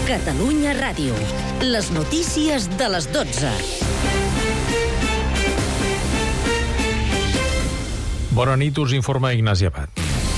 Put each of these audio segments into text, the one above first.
Catalunya Ràdio. Les notícies de les 12. Bona nit, us informa Ignasi Abad.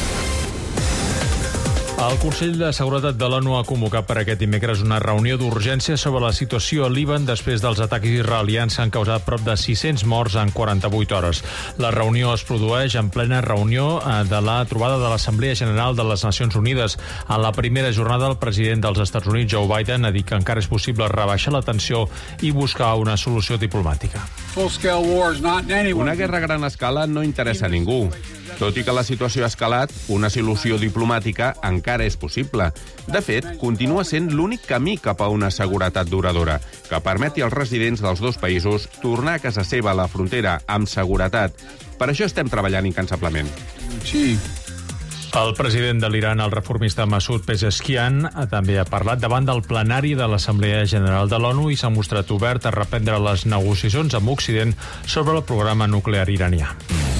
El Consell de Seguretat de l'ONU ha convocat per aquest dimecres una reunió d'urgència sobre la situació al Líban després dels atacs israelians que han causat prop de 600 morts en 48 hores. La reunió es produeix en plena reunió de la trobada de l'Assemblea General de les Nacions Unides. En la primera jornada, el president dels Estats Units, Joe Biden, ha dit que encara és possible rebaixar la tensió i buscar una solució diplomàtica. Una guerra a gran escala no interessa a ningú. Tot i que la situació ha escalat, una solució diplomàtica encara és possible. De fet, continua sent l'únic camí cap a una seguretat duradora, que permeti als residents dels dos països tornar a casa seva a la frontera amb seguretat. Per això estem treballant incansablement. Sí. El president de l'Iran, el reformista Masoud Pezeshkian, també ha parlat davant del plenari de l'Assemblea General de l'ONU i s'ha mostrat obert a reprendre les negociacions amb Occident sobre el programa nuclear iranià.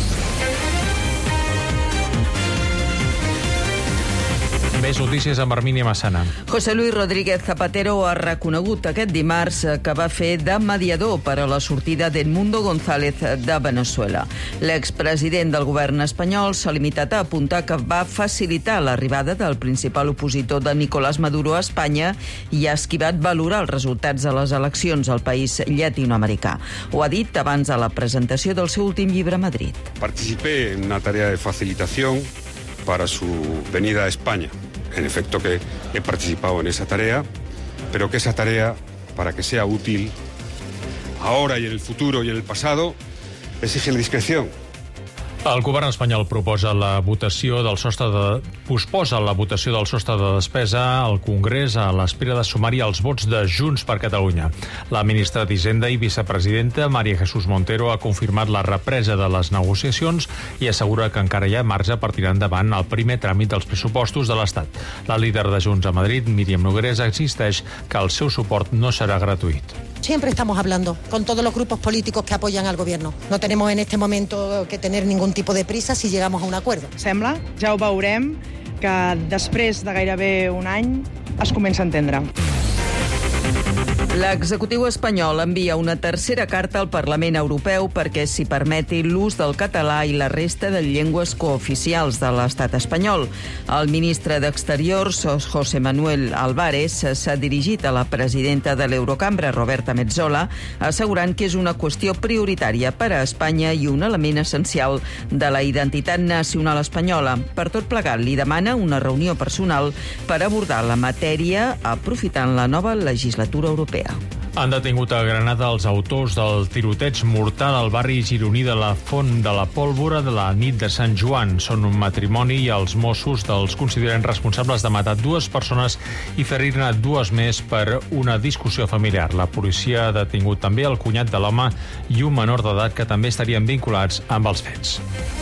Més notícies amb Armínia Massana. José Luis Rodríguez Zapatero ha reconegut aquest dimarts que va fer de mediador per a la sortida d'Edmundo González de Venezuela. L'expresident del govern espanyol s'ha limitat a apuntar que va facilitar l'arribada del principal opositor de Nicolás Maduro a Espanya i ha esquivat valorar els resultats de les eleccions al país llatinoamericà. Ho ha dit abans de la presentació del seu últim llibre a Madrid. Participé en una tarea de facilitación para su venida a España. En efecto que he participado en esa tarea, pero que esa tarea, para que sea útil ahora y en el futuro y en el pasado, exige la discreción. El govern espanyol posposa la votació del sostre de despesa al Congrés a l'espera de sumar-hi els vots de Junts per Catalunya. La ministra d'Hisenda i vicepresidenta, María Jesús Montero, ha confirmat la represa de les negociacions i assegura que encara hi ha marge per tirar endavant el primer tràmit dels pressupostos de l'Estat. La líder de Junts a Madrid, Míriam Nogueras, insisteix que el seu suport no serà gratuït. Siempre estamos hablando con todos los grupos políticos que apoyan al gobierno. No tenemos en este momento que tener ningún tipo de prisa si llegamos a un acuerdo. Sembla, ja ho veurem, que després de gairebé un any es comença a entendre. L'executiu espanyol envia una tercera carta al Parlament Europeu perquè s'hi permeti l'ús del català i la resta de llengües cooficials de l'estat espanyol. El ministre d'Exteriors, José Manuel Álvarez, s'ha dirigit a la presidenta de l'Eurocambra, Roberta Metsola, assegurant que és una qüestió prioritària per a Espanya i un element essencial de la identitat nacional espanyola. Per tot plegat, li demana una reunió personal per abordar la matèria aprofitant la nova legislatura europea. Han detingut a Granada els autors del tiroteig mortal al barri gironí de la Font de la Pólvora de la nit de Sant Joan. Són un matrimoni i els Mossos els consideren responsables de matar dues persones i ferir-ne dues més per una discussió familiar. La policia ha detingut també el cunyat de l'home i un menor d'edat que també estarien vinculats amb els fets.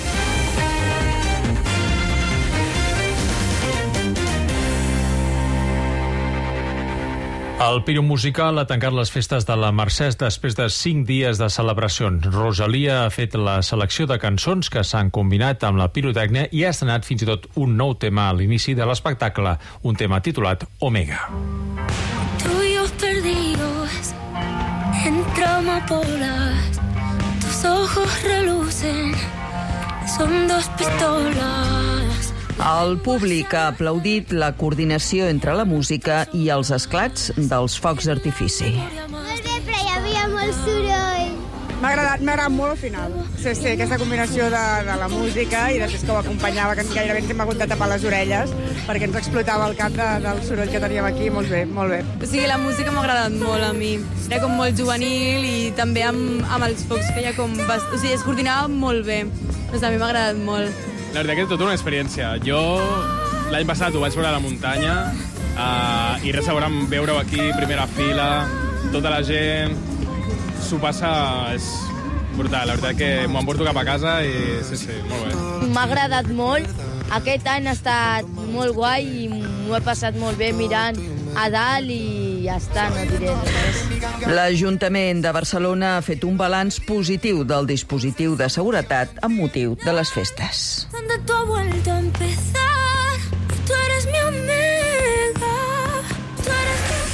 El Pirum Musical ha tancat les festes de la Mercè després de 5 dies de celebracions. Rosalia ha fet la selecció de cançons que s'han combinat amb la pirotècnia i ha estrenat fins i tot un nou tema a l'inici de l'espectacle, un tema titulat Omega. Tuyos perdidos entre amapolas, tus ojos relucen, son dos pistolas. El públic ha aplaudit la coordinació entre la música i els esclats dels focs d'artifici. Molt bé, però hi havia molt soroll. M'ha agradat molt al final. Sí, aquesta combinació de la música i després que ho acompanyava, que gairebé ens hem hagut de tapar les orelles perquè ens explotava el cap del soroll que teníem aquí. Molt bé, molt bé. O sigui, la música m'ha agradat molt a mi. Era com molt juvenil i també amb els focs feia com... O sigui, es coordinava molt bé. Doncs a mi m'ha agradat molt. La veritat que és tota una experiència. Jo l'any passat ho vaig veure a la muntanya i res a veure-ho aquí, primera fila, tota la gent, s'ho passa, és brutal. La veritat que m'ho emporto cap a casa i sí, molt bé. M'ha agradat molt, aquest any ha estat molt guai i m'ho he passat molt bé mirant a dalt i ja està, no diré res. L'Ajuntament de Barcelona ha fet un balanç positiu del dispositiu de seguretat amb motiu de les festes. Donde tú has vuelto a empezar, tú eres mi omega, tú eres mi...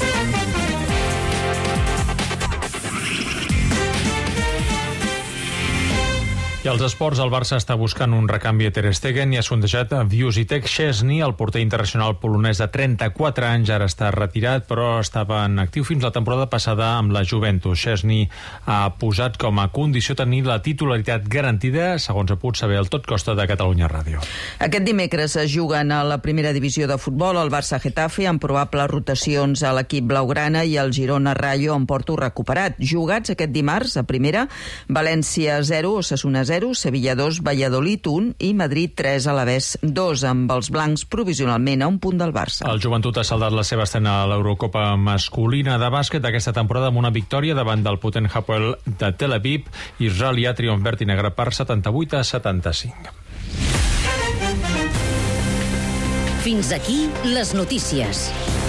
als esports, el Barça està buscant un recanvi a Ter Stegen i ha sondejat a Wojciech Szczesny, el porter internacional polonès de 34 anys, ara està retirat, però estava en actiu fins la temporada passada amb la Juventus. Szczesny ha posat com a condició tenir la titularitat garantida, segons ha pogut saber el Tot Costa de Catalunya Ràdio. Aquest dimecres es juguen a la primera divisió de futbol el Barça-Getafe amb probables rotacions a l'equip blaugrana i el Girona-Rayo amb Porto recuperat. Jugats aquest dimarts a primera, València 0, Osasuna 0, Sevilla 2, Valladolid 1 i Madrid 3, Alavés 2, amb els blancs provisionalment a un punt del Barça. El Joventut ha saldat la seva estrena a l'Eurocopa masculina de bàsquet aquesta temporada amb una victòria davant del potent Hapoel de Tel Aviv. Israel ha triomf verd i negre per 78-75. Fins aquí les notícies.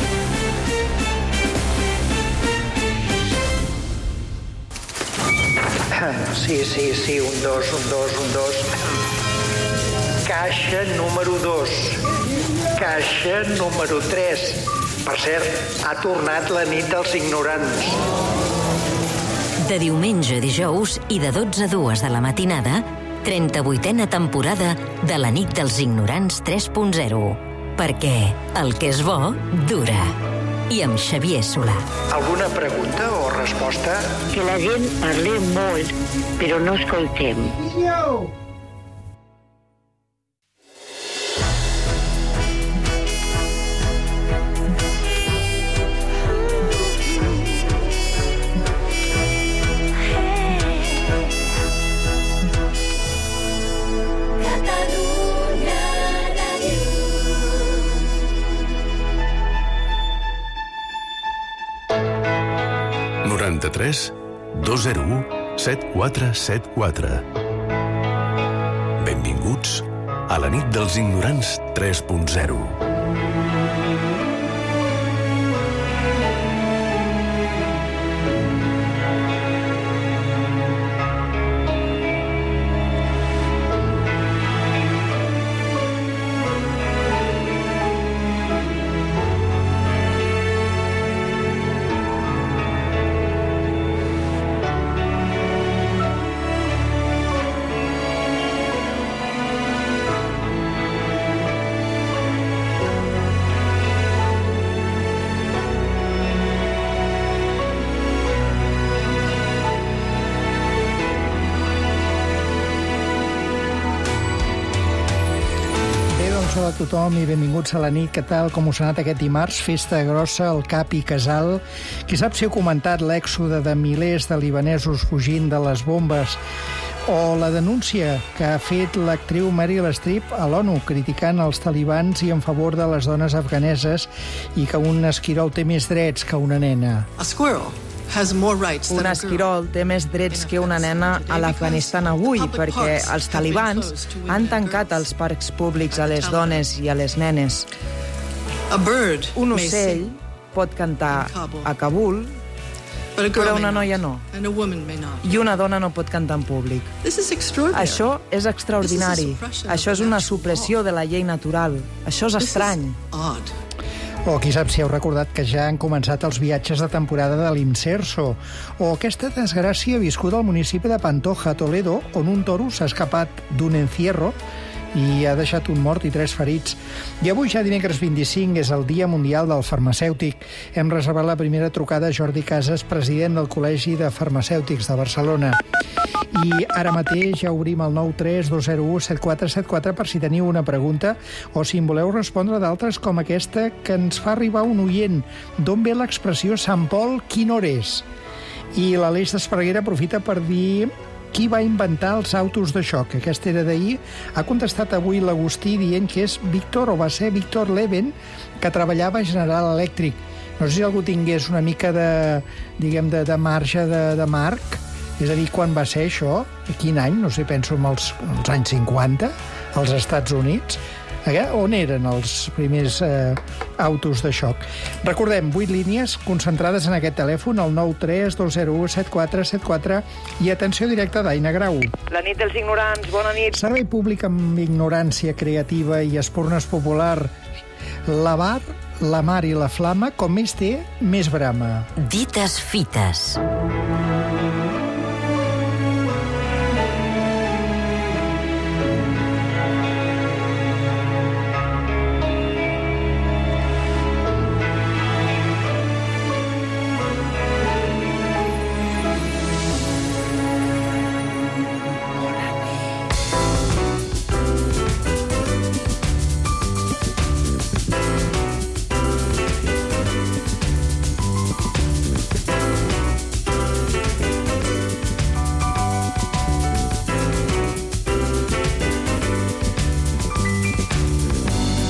Sí, un dos. Caixa número 2. Caixa número 3. Per cert, ha tornat la nit dels ignorants. De diumenge a dijous i de 12 a 2 de la matinada, 38a temporada de la nit dels ignorants 3.0. Perquè el que és bo, dura. I amb Xavier Solà. Alguna pregunta o resposta? Que la gent parli molt, però no escoltem. ...93 201 7474. Benvinguts a la nit dels ignorants 3.0. Hola a tothom i benvinguts a la nit. Què tal? Com us ha anat aquest dimarts? Festa grossa al Cap i Casal. Qui sap si heu comentat l'èxode de milers de libanesos fugint de les bombes o la denúncia que ha fet l'actriu Meryl Streep a l'ONU criticant els talibans i en favor de les dones afganeses i que un esquirol té més drets que una nena. Un esquirol té més drets que una nena a l'Afganistan avui perquè els talibans han tancat els parcs públics a les dones i a les nenes. Un ocell pot cantar a Kabul, però una noia no. I una dona no pot cantar en públic. Això és extraordinari. Això és una supressió de la llei natural. Això és estrany. O qui sap si heu recordat que ja han començat els viatges de temporada de l'Imserso, o aquesta desgràcia viscuda al municipi de Pantoja, Toledo, on un toro s'ha escapat d'un encierro i ha deixat un mort i 3 ferits. I avui, ja dimecres 25, és el Dia Mundial del Farmacèutic. Hem reservat la primera trucada a Jordi Casas, president del Col·legi de Farmacèutics de Barcelona. I ara mateix ja obrim el 93 201 7474 per si teniu una pregunta o si en voleu respondre d'altres com aquesta que ens fa arribar un oient. D'on ve l'expressió Sant Pol, quina hora és? I l'Aleix d'Esparreguera aprofita per dir qui va inventar els autos de xoc. Aquesta era d'ahir. Ha contestat avui l'Agustí dient que és Víctor, o va ser Víctor Leven, que treballava a General Elèctric. No sé si algú tingués una mica de, diguem, de marge de marc. És a dir, quan va ser això? A quin any? No sé, penso en els anys 50, als Estats Units. On eren els primers autos de xoc? Recordem, 8 línies concentrades en aquest telèfon, el 93 201 7474, i atenció directa d'Aina Grau. La nit dels ignorants, bona nit. Servei públic amb ignorància creativa i espurnes popular. La bar, la mar i la flama, com més té, més brama. Dites fites.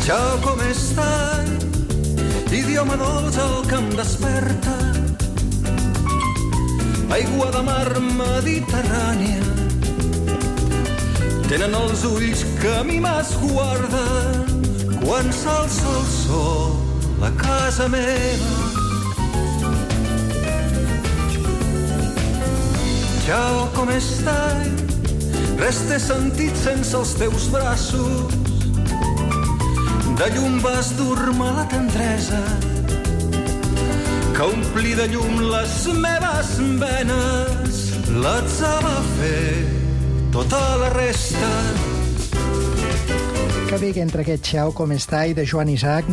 Ciao, come stai? Idioma dolç al que em desperta. Aigua de mar mediterrània. Tenen els ulls que a mi m'esguarden quan s'alça el sol a casa meva. Ciao, come stai? Res té sentit sense els teus braços. De llum vas dur-me la tendresa que ompli de llum les meves venes. L'atzar va fer tota la resta. Que bé que entre aquest Ciao, com està, de Joan Isaac,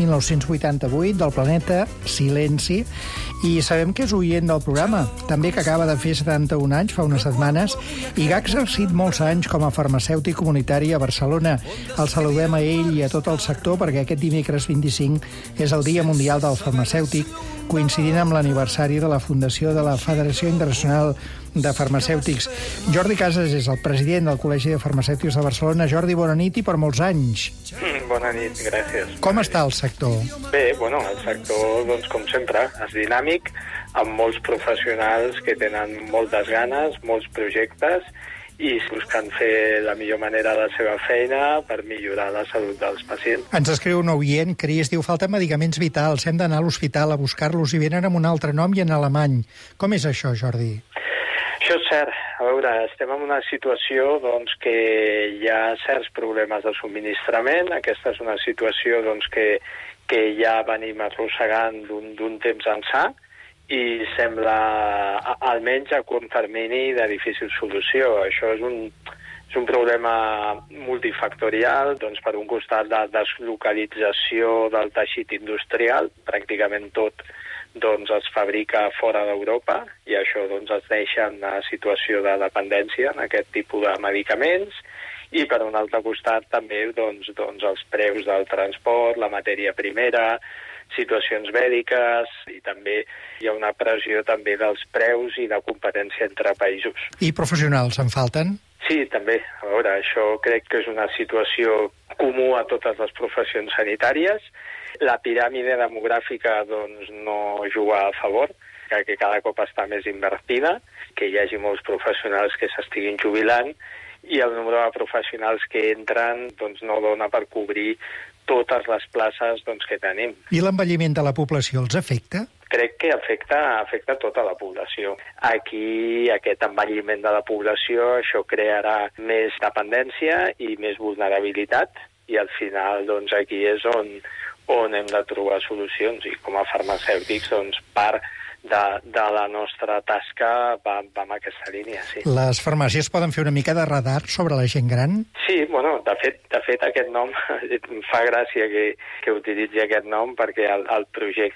1988, del planeta Silenci, i sabem que és oient del programa, també que acaba de fer 71 anys, fa unes setmanes, i que ha exercit molts anys com a farmacèutic comunitari a Barcelona. El saludem a ell i a tot el sector perquè aquest dimecres 25 és el Dia Mundial del Farmacèutic, coincidint amb l'aniversari de la fundació de la Federació Internacional de Farmacèutics. Jordi Casas és el president del Col·legi de Farmacèutics de Barcelona. Jordi, bona nit i per molts anys. Bona nit, gràcies. Com està el sector? Bé, bueno, el sector, doncs, com sempre, és dinàmic, amb molts professionals que tenen moltes ganes, molts projectes, i buscant fer la millor manera la seva feina per millorar la salut dels pacients. Ens escriu un oient, Cris, diu, falten medicaments vitals, hem d'anar a l'hospital a buscar-los i venen amb un altre nom i en alemany. Com és això, Jordi? Això és cert. A veure, estem en una situació doncs, que hi ha certs problemes de subministrament. Aquesta és una situació doncs, que ja venim arrossegant d'un temps ençà i sembla, almenys a curt termini, de difícil solució. Això és un problema multifactorial, doncs, per un costat de deslocalització del teixit industrial, pràcticament tot doncs es fabrica fora d'Europa i això doncs es deixa en una situació de dependència en aquest tipus de medicaments i per un altre costat també doncs els preus del transport, la matèria primera, situacions mèdiques i també hi ha una pressió també dels preus i de competència entre països. I professionals en falten? Sí, també. A veure, això crec que és una situació comú a totes les professions sanitàries. La piràmide demogràfica doncs, no juga a favor, que cada cop està més invertida, que hi hagi molts professionals que s'estiguin jubilant i el nombre de professionals que entren doncs, no dona per cobrir totes les places doncs, que tenim. I l'envelliment de la població els afecta? Crec que afecta tota la població. Aquí, aquest envelliment de la població, això crearà més dependència i més vulnerabilitat i al final doncs, aquí és on hem de trobar solucions i com a farmacèutics doncs, part de la nostra tasca va en aquesta línia, sí. Les farmàcies poden fer una mica de radar sobre la gent gran? Sí, bueno, de fet aquest nom em fa gràcia que utilitzi aquest nom perquè el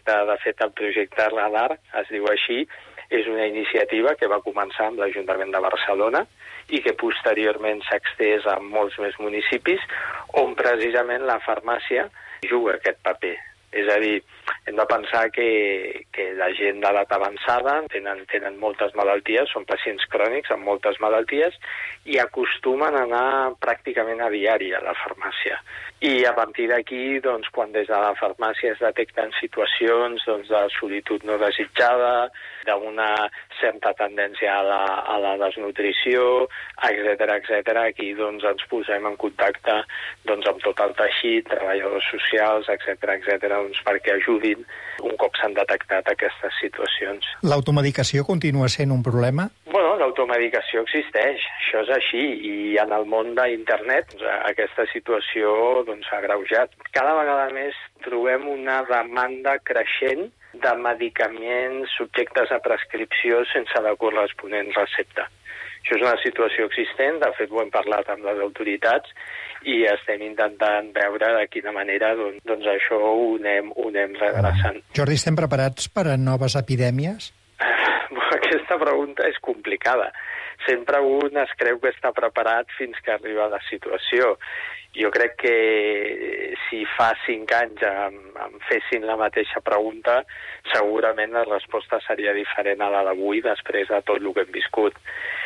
projecte Radar es diu així, és una iniciativa que va començar amb l'Ajuntament de Barcelona i que posteriorment s'ha estès a molts més municipis on precisament la farmàcia juga aquest paper. És a dir, hem de pensar que la gent d'edat avançada tenen moltes malalties, són pacients crònics amb moltes malalties i acostumen a anar pràcticament a diari a la farmàcia. I a partir d'aquí, doncs, quan des de la farmàcia es detecten situacions doncs, de solitud no desitjada, d'una certa tendència a la desnutrició, etc., aquí doncs, ens posem en contacte doncs, amb tot el teixit, treballadors socials, etc., doncs, perquè ajudin un cop s'han detectat aquestes situacions. L'automedicació continua sent un problema? Bueno, l'automedicació existeix, això és així, i en el món d'internet aquesta situació doncs, s'ha agreujat. Cada vegada més trobem una demanda creixent de medicaments subjectes a prescripció sense la corresponent recepta. Això és una situació existent, de fet ho hem parlat amb les autoritats i estem intentant veure de quina manera doncs això ho anem redreçant. Jordi, estem preparats per a noves epidèmies? Aquesta pregunta és complicada. Sempre un es creu que està preparat fins que arriba a la situació. Jo crec que si fa 5 anys em fessin la mateixa pregunta, segurament la resposta seria diferent a la d'avui després de tot el que hem viscut.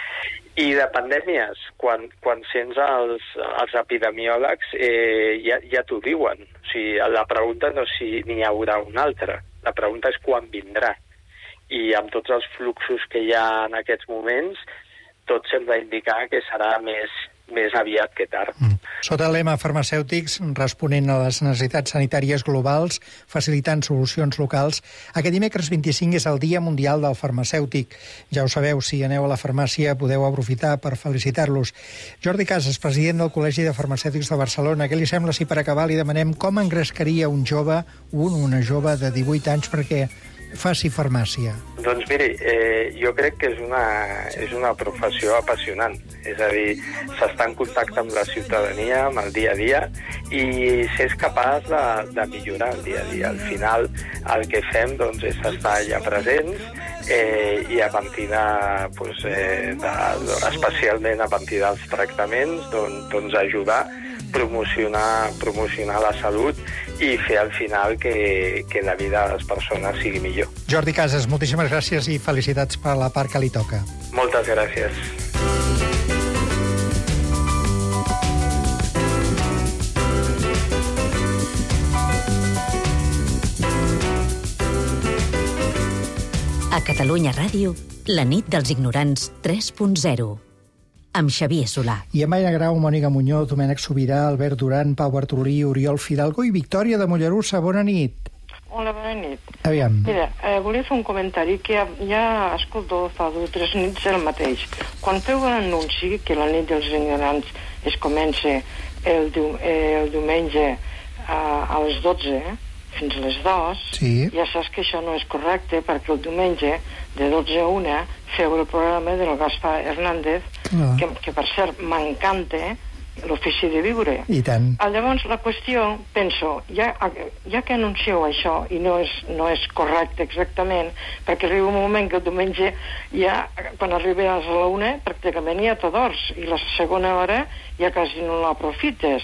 I de pandèmies, quan sents els epidemiòlegs, ja t'ho diuen. O sigui, la pregunta no és si n'hi haurà una altra, la pregunta és quan vindrà. I amb tots els fluxos que hi ha en aquests moments, tot sembla indicar que serà més aviat que tard. Sota el lema farmacèutics, responent a les necessitats sanitàries globals, facilitant solucions locals, aquest dimecres 25 és el Dia Mundial del Farmacèutic. Ja ho sabeu, si aneu a la farmàcia podeu aprofitar per felicitar-los. Jordi Casas, president del Col·legi de Farmacèutics de Barcelona, què li sembla si per acabar li demanem com engrescaria un jove, una jove de 18 anys perquè faci farmàcia? Doncs miri, jo crec que és una professió apassionant. És a dir, s'està en contacte amb la ciutadania, amb el dia a dia, i s'és capaç de millorar el dia a dia. Al final, el que fem doncs, és estar allà presents i a partir especialment a partir dels tractaments, doncs ajudar, promocionar la salut i fer al final que la vida de les persones sigui millor. Jordi Casas, moltíssimes gràcies i felicitats per la part que li toca. Moltes gràcies. A Catalunya Ràdio, la nit dels ignorants 3.0. Amb Xavier Solà. I amb Aina Grau, Mònica Muñoz, Domènec Sobirà, Albert Duran, Pau Bartolí, Oriol Fidalgo i Victòria de Mollerussa. Bona nit. Hola, bona nit. Aviam. Mira, volia fer un comentari que ja escolto fa 2 o 3 nits el mateix. Quan feu l'anunci que la nit dels ignorants es comença el diumenge a les 12 fins a les 2, sí. Ja saps que això no és correcte perquè el diumenge de 12 a 1 feu el programa del Gaspar Hernández, que per cert m'encanta l'ofici de viure. I tant. Llavors la qüestió, penso, ja que anuncieu això i no és correcte exactament, perquè arriba un moment que el diumenge ja, quan arribes a la 1 pràcticament ja t'adors i la segona hora ja quasi no l'aprofites.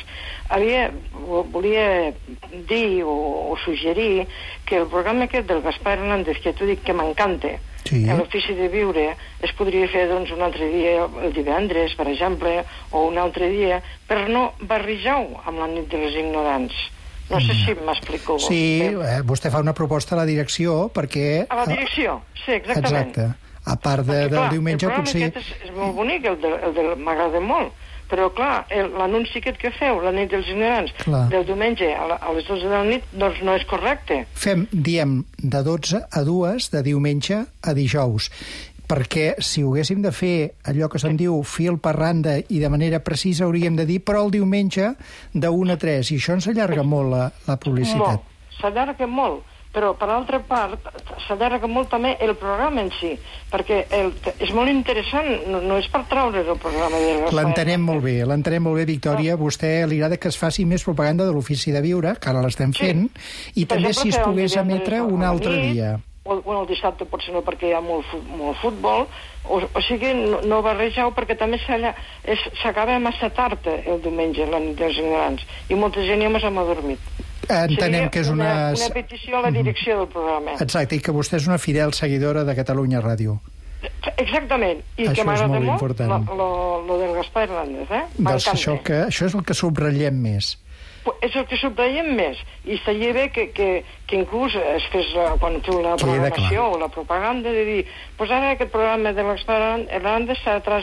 Volia dir o suggerir que el programa aquest del Gaspar Hernández, que t'ho dic que m'encanta, sí. L'ofici de viure es podria fer doncs, un altre dia, el divendres, per exemple, o un altre dia, per no barrejar-ho amb la nit dels ignorants. No sé si m'explico. Sí, vostè fa una proposta a la direcció perquè... A la direcció, sí, exactament. Exacte. A part del diumenge potser... El programa aquest és molt bonic, m'agrada molt. Però, clar, l'anunci aquest que feu, la nit dels ignorants, del diumenge a les 12 de la nit, doncs no és correcte. Diem, de 12 a 2, de diumenge a dijous. Perquè si ho haguéssim de fer allò que se'n diu fil per randa i de manera precisa hauríem de dir, però el diumenge de 1 a 3, i això ens allarga molt la publicitat. S'allarga molt. Però, per altra part, s'allarga molt també el programa en si, perquè és molt interessant, no és per treure el programa de Gaspar. L'entenem molt bé, Victòria. A vostè li agrada que es faci més propaganda de l'ofici de viure, que ara l'estem fent, i també si es pogués emetre un altre dia. O el dissabte potser no, perquè hi ha molt futbol, o sigui, no barrejau, perquè també s'acaba massa tard el diumenge, la nit dels ignorants, i molta gent ja m'ha adormit. Entenem que és una petició a la direcció del programa. Exacte, i que vostè és una fidel seguidora de Catalunya Ràdio. Exactament, i això que m'agrada molt important. Lo del Gaspar Hernández, Doncs això és el que subratllem més. És el que subratllem més, i estaria bé que inclús es fes, quan feu la programació o la propaganda, de dir, doncs ara aquest programa de Gaspar Hernández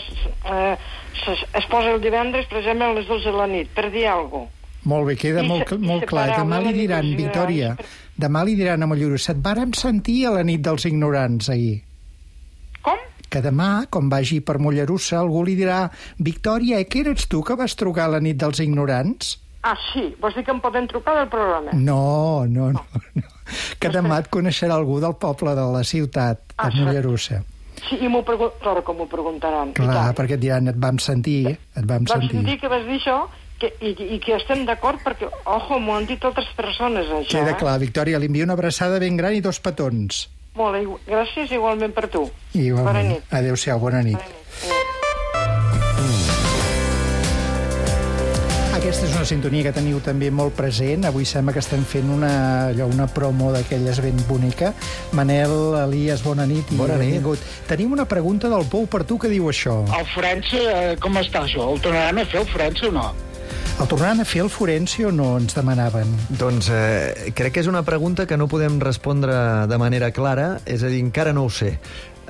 es posa el divendres, per exemple, a les 12 de la nit, per dir alguna cosa. Molt bé, queda molt clar. Demà li diran, Victòria, demà li diran a Mollerussa, et vàrem sentir a la nit dels ignorants ahir. Com? Que demà, quan vagi per Mollerussa, algú li dirà, Victòria, que eres tu que vas trucar a la nit dels ignorants? Ah, sí? Vols dir que em poden trucar del programa? No. Que demà et coneixerà algú del poble de la ciutat, de Mollerussa. Sí, i claro que m'ho preguntaran. Clar, perquè et diran, et vam sentir. Vam sentir que vas dir això, i que estem d'acord perquè, m'ho han dit altres persones, això. Queda clar, Victòria, li envio una abraçada ben gran i 2 petons. Molt bé, gràcies igualment per tu. Igualment. Bona nit. Adéu-siau, bona nit. Aquesta és una sintonia que teniu també molt present. Avui sembla que estem fent una promo d'aquelles ben bonica. Manel, Elies, bona nit. Bona nit. Benvingut. Tenim una pregunta del Pou per tu que diu això. El forense, com està això? El tornaran a fer el forense o no? El tornaran a fer el forense o no, ens demanaven? Doncs crec que és una pregunta que no podem respondre de manera clara, és a dir, encara no ho sé.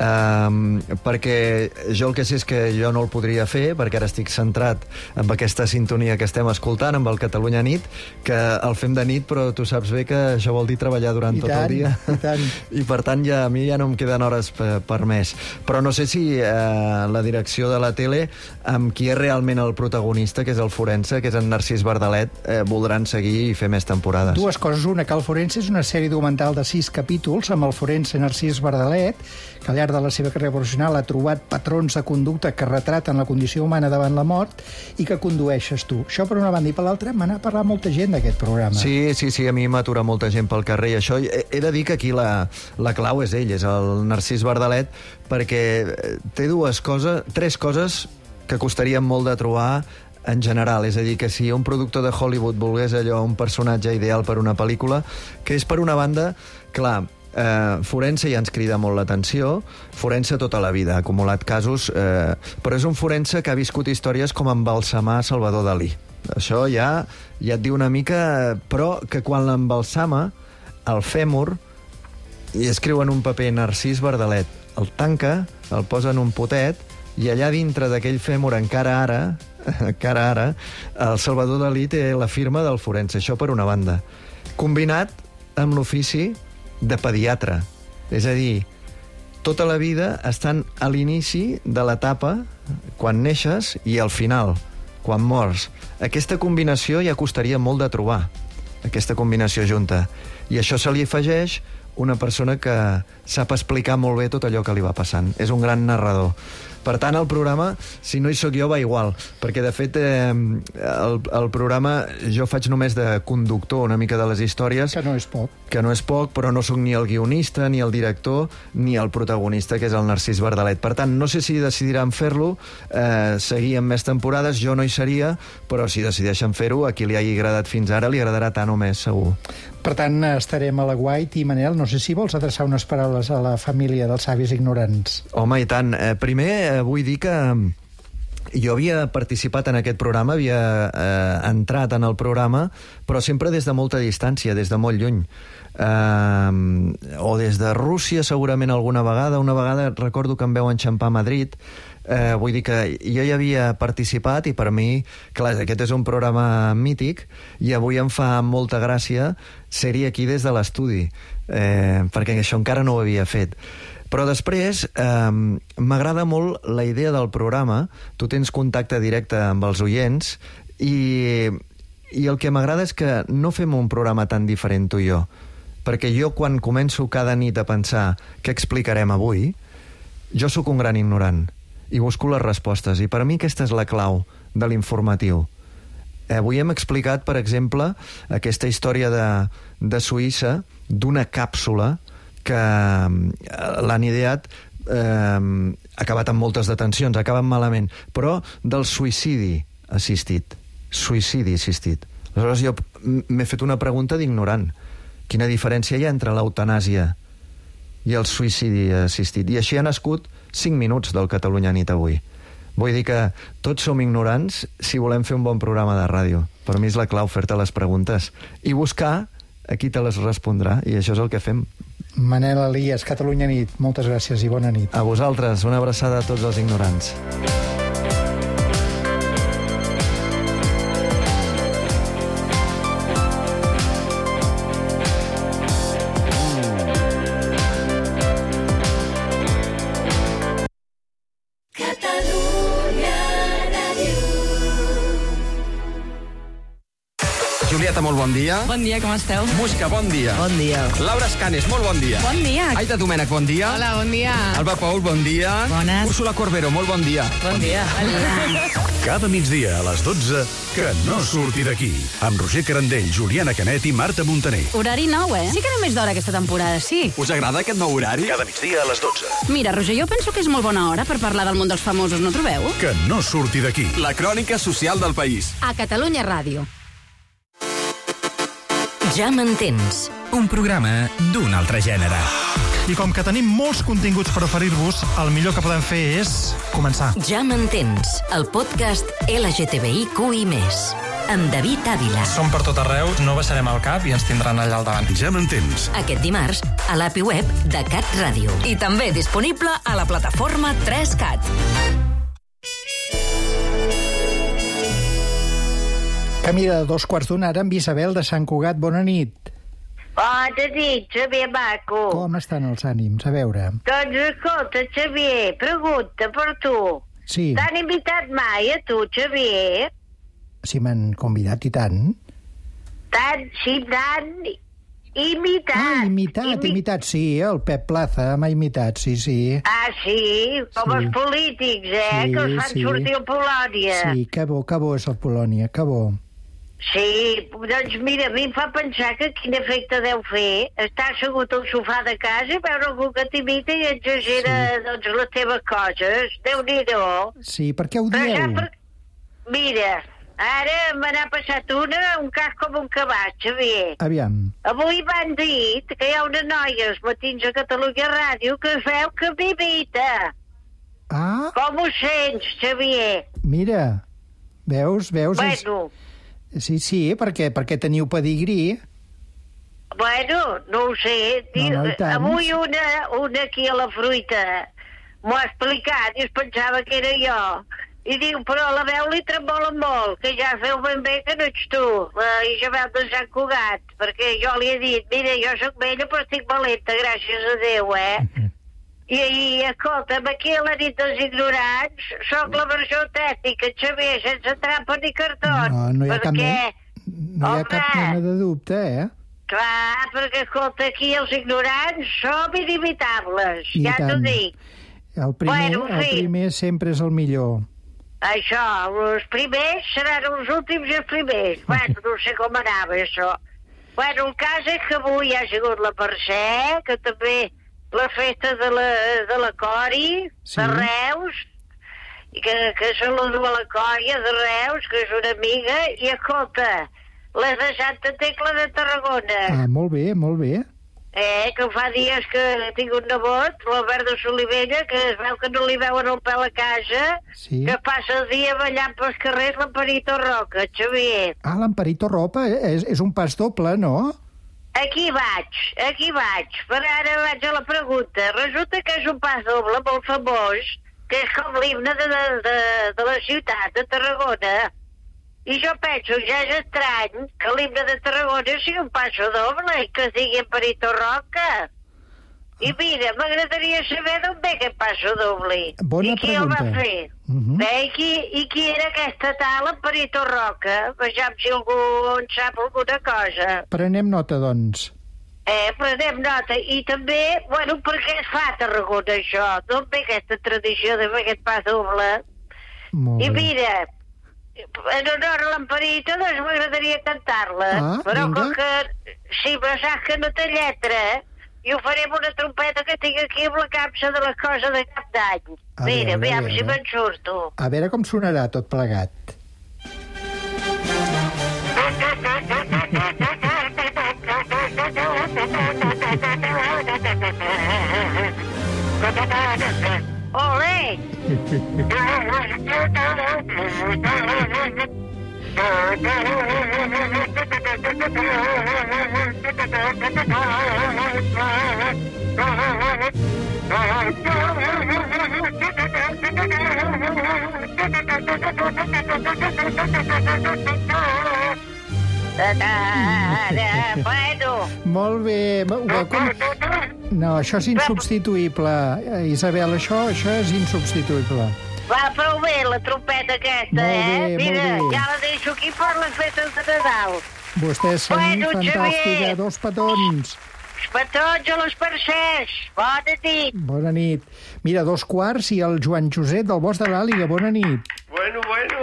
Perquè jo el que sé és que jo no el podria fer, perquè ara estic centrat en aquesta sintonia que estem escoltant, amb el Catalunya Nit, que el fem de nit, però tu saps bé que això vol dir treballar durant tot el dia. I per tant a mi ja no em queden hores per més. Però no sé si la direcció de la tele, amb qui és realment el protagonista, que és el forense, que és en Narcís Bardalet, voldran seguir i fer més temporades. Dues coses. Una, que el forense és una sèrie documental de 6 capítols amb el forense Narcís Bardalet, que al llarg de la seva carrera professional ha trobat patrons de conducta que retraten la condició humana davant la mort i que condueixes tu. Això per una banda, i per l'altra m'ha anat a parlar molta gent d'aquest programa. Sí, a mi m'atura molta gent pel carrer i això. He de dir que aquí la clau és ell, és el Narcís Bardalet, perquè té tres coses que costarien molt de trobar en general, és a dir, que si un productor de Hollywood volgués allò, un personatge ideal per una pel·lícula, que és per una banda, clar, forense ja ens crida molt l'atenció, forense tota la vida, ha acumulat casos, però és un forense que ha viscut històries com embalsamar Salvador Dalí. Això ja et diu una mica, però que quan l'embalsama, el fèmur, i escriu en un paper Narcís Bardalet, el tanca, el posa en un potet, i allà dintre d'aquell fèmur encara ara, el Salvador Dalí té la firma del forense. Això per una banda. Combinat amb l'ofici de pediatre. És a dir, tota la vida estan a l'inici de l'etapa, quan neixes, i al final, quan mors. Aquesta combinació ja costaria molt de trobar, aquesta combinació junta. I això se li afegeix una persona que sap explicar molt bé tot allò que li va passant. És un gran narrador. Per tant, el programa, si no hi sóc jo, va igual, perquè, de fet, el programa jo faig només de conductor una mica de les històries. Que no és poc. Que no és poc, però no sóc ni el guionista, ni el director, ni el protagonista, que és el Narcís Bardalet. Per tant, no sé si decidiran fer-lo, seguir amb més temporades, jo no hi seria, però si decideixen fer-ho, a qui li hagi agradat fins ara, li agradarà tant o més, segur. Per tant, estarem a la Guait. I, Manel, no sé si vols adreçar unes paraules a la família dels savis ignorants. Home, i tant. Primer, vull dir que jo havia participat en aquest programa, havia entrat en el programa, però sempre des de molta distància, des de molt lluny. O des de Rússia, segurament alguna vegada. Una vegada recordo que em veu enxampar a Madrid. Vull dir que jo hi havia participat i per mi, clar, aquest és un programa mític i avui em fa molta gràcia ser-hi aquí des de l'estudi, perquè això encara no ho havia fet. Però després m'agrada molt la idea del programa. Tu tens contacte directe amb els oients i el que m'agrada és que no fem un programa tan diferent tu i jo, perquè jo quan començo cada nit a pensar què explicarem avui, jo sóc un gran ignorant i busco les respostes, i per mi aquesta és la clau de l'informatiu. Avui hem explicat, per exemple, aquesta història de Suïssa, d'una càpsula que l'han ideat, ha acabat amb moltes detencions, ha acabat malament, però del suïcidi assistit. Suïcidi assistit. Aleshores jo m'he fet una pregunta d'ignorant. Quina diferència hi ha entre l'eutanàsia i el suïcidi assistit? I així ha nascut 5 minuts del Catalunya Nit avui. Vull dir que tots som ignorants si volem fer un bon programa de ràdio. Per mi és la clau fer-te les preguntes i buscar a qui te les respondrà, i això és el que fem. Manel, Elies, Catalunya Nit, moltes gràcies i bona nit. A vosaltres, una abraçada a tots els ignorants. Julieta, molt bon dia. Bon dia, com esteu? Musca, bon dia. Bon dia. Laura Escanes, molt bon dia. Bon dia. Aita Domènech, bon dia. Hola, bon dia. Alba Paul, bon dia. Bones. Úrsula Corbero, molt bon dia. Bon dia. Cada migdia a les 12, que no surti d'aquí. Amb Roger Carandell, Juliana Canet i Marta Montaner. Horari nou, Sí que anem més d'hora aquesta temporada, sí. Us agrada aquest nou horari? Cada migdia a les 12. Mira, Roger, jo penso que és molt bona hora per parlar del món dels famosos, no trobeu? Que no surti d'aquí. La crònica social del país. A Catalunya Ràdio. Ja m'entens. Un programa d'un altre gènere. I com que tenim molts continguts per oferir-vos, el millor que podem fer és començar. Ja m'entens, el podcast LGTBIQI+, amb David Ávila. Som per tot arreu, no baixarem el cap i ens tindran allà al davant. Ja m'entens. Aquest dimarts, a l'API web de Cat Ràdio. I també disponible a la plataforma 3Cat. Camí de 2:15 ara amb Isabel de Sant Cugat. Bona nit. Bona nit, Xavier Maco. Com estan els ànims? A veure. Doncs escolta, Xavier, pregunta per tu. Sí. T'han invitat mai a tu, Xavier? Si m'han convidat i tant. Si t'han imitat. Imitat, sí, el Pep Plaza m'ha imitat, sí. Ah, sí? Com els polítics, que els fan sortir a Polònia. Sí, que bo és el Polònia, que bo. Sí, doncs mira, a mi em fa pensar que quin efecte deu fer estar assegut al sofà de casa i veure algú que t'imita i exagera doncs, les teves coses. Déu-n'hi-do. Sí, per què ho dieu? Mira, ara me n'ha passat un cas com un cabàs, Xavier. Aviam. Avui m'han dit que hi ha una noia als matins a Catalunya Ràdio que es veu que m'imita. Ah? Com ho sents, Xavier? Mira, veus? Bueno... Sí, perquè teniu pedigrí. Bueno, no ho sé. No, avui una aquí a la fruita m'ho ha explicat i es pensava que era jo. I diu, però la veu li tremola molt, que ja feu ben bé que no ets tu, la Isabel de Sant Cugat, perquè jo li he dit, mira, jo soc vella però estic valenta, gràcies a Déu, I escolta'm, aquí a la nit dels ignorants soc la versió tècnica, Xavier, sense trampa ni cartons. No hi ha cap mena de dubte, Clar, perquè, escolta, aquí els ignorants som inimitables, ja t'ho dic. El primer sempre és el millor. Això, els primers seran els últims i els primers. Bueno, no sé com anava, això. Bueno, el cas és que avui ha sigut la Mercè, que també... la festa de la Cori, de Reus, i que saludo a la Còria de Reus, que és una amiga, i escolta, la de Santa Tecla de Tarragona. Ah, molt bé. Que fa dies que tinc un nebot, l'Albert de Solivella, que es veu que no li veuen el pèl a casa, que passa el dia ballant pels carrers l'Amparito Roca, Xavier. Ah, l'Amparito Roca és un pas doble, no? Aquí vaig. Per ara vaig a la pregunta. Resulta que és un pas doble molt famós, que és com l'himne de la ciutat de Tarragona. I jo penso, ja és estrany que l'himne de Tarragona sigui un passo doble i que es digui Amparito Roca. I mira, m'agradaria saber d'on ve aquest passo doble. Bona pregunta. I qui el va fer? I qui era aquesta tal Amparito Roca? Vejam si algú en sap alguna cosa. Prenem nota, doncs. Prenem nota. I també, bueno, per què es fa a Tarragona, això? D'on ve aquesta tradició de fer aquest pas doble? I mira, en honor a l'Amparito, doncs m'agradaria cantar-la. Però com que, si me saps que no té lletra, i ho faré amb una trompeta que tinc aquí amb la capsa de les coses de cap d'any. Mira, aviam si me'n surto. A veure com sonarà tot plegat. Olé! Bueno. Molt bé. No, això és insubstituïble, Isabel, això és insubstituïble. Va prou bé la trompeta aquesta, molt bé, Mira, molt bé. ja la deixo aquí per les festes de Nadal. Vostès són Bueno, fantàstica. Xavier. 2 petons. Els petons a les parcers. Bona nit. Bona nit. Mira, 2:15 i el Joan Josep del Bosc de l'Àliga. Bona nit. Bueno.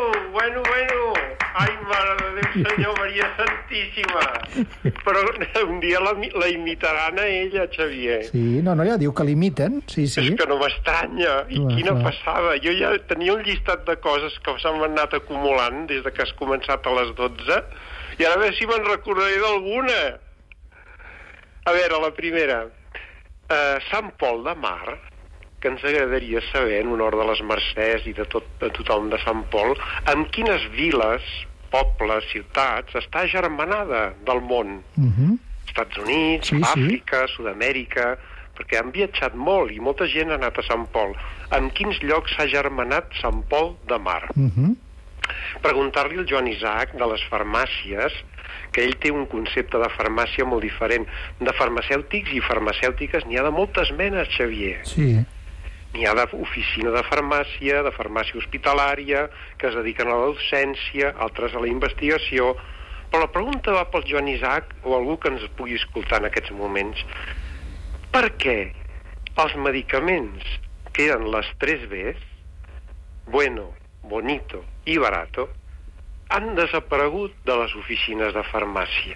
Ai, mare de Déu, senyor, Maria Santíssima. Però un dia la imitaran a ella, Xavier. Sí, no, ja diu que l'imiten. Sí. És que no m'estranya. I quina passada. Jo ja tenia un llistat de coses que s'han anat acumulant des que has començat a les 12 i ara a veure si me'n recordaré d'alguna. A veure, la primera. Sant Pol de Mar, que ens agradaria saber, en honor de les Mercès i de tothom de Sant Pol, amb quines viles, pobles, ciutats està agermanada del món. Estats Units, Àfrica, Sud-amèrica, perquè han viatjat molt i molta gent ha anat a Sant Pol. En quins llocs s'ha agermanat Sant Pol de Mar? Preguntar-li al Joan Isaac de les farmàcies, que ell té un concepte de farmàcia molt diferent. De farmacèutics i farmacèutiques n'hi ha de moltes menes, Xavier. Sí. N'hi ha d'oficina de farmàcia hospitalària, que es dediquen a la docència, altres a la investigació. Però la pregunta va pel Joan Isaac, o algú que ens pugui escoltar en aquests moments. Per què els medicaments que eren les 3 Bs, bueno, bonito i barato, han desaparegut de les oficines de farmàcia?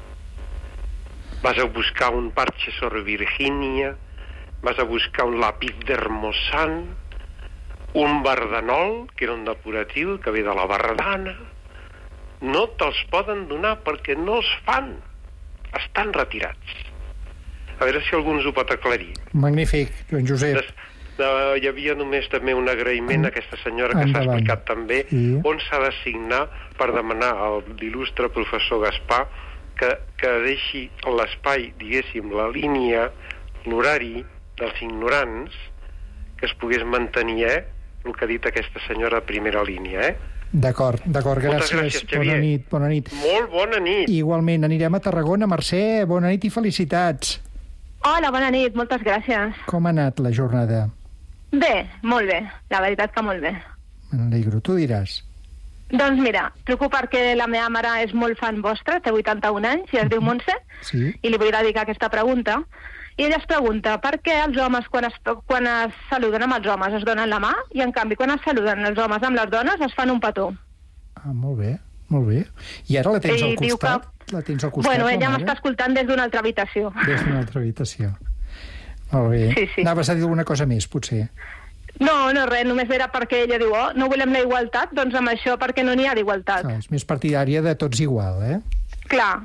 Vas a buscar un Parchesor Virginia, vas a buscar un Lapid Dermosan, un Bardanol, que era un depuratiu que ve de la Bardana. No te'ls poden donar perquè no els fan. Estan retirats. A veure si algú ens ho pot aclarir. Magnífic, Joan Josep. Hi havia només també un agraïment a aquesta senyora que s'ha explicat també on s'ha de signar per demanar a l'il·lustre professor Gaspar que deixi l'espai, diguéssim, la línia, l'horari dels ignorants, que es pogués mantenir, el que ha dit aquesta senyora a primera línia, D'acord, gràcies. Xavier. Bona nit. Molt bona nit. Igualment, anirem a Tarragona. Mercè, bona nit i felicitats. Hola, bona nit, moltes gràcies. Com ha anat la jornada? Bé, molt bé, la veritat que molt bé. Me n'alegro, tu diràs. Doncs mira, truco perquè la meva mare és molt fan vostra, té 81 anys i es diu Montse, i li vull dedicar aquesta pregunta. I ella es pregunta per què els homes, quan es saluden amb els homes, es donen la mà, i en canvi, quan es saluden els homes amb les dones, es fan un petó. Ah, molt bé, molt bé. I ara la tens al costat? La tens al costat, bueno, ella m'està escoltant des d'una altra habitació. Des d'una altra habitació. Molt bé. Sí. Anaves a dir alguna cosa més, potser? No, res, només era perquè ella diu, no volem la igualtat, doncs amb això perquè no n'hi ha d'igualtat. És més partidària de tots igual, Clar.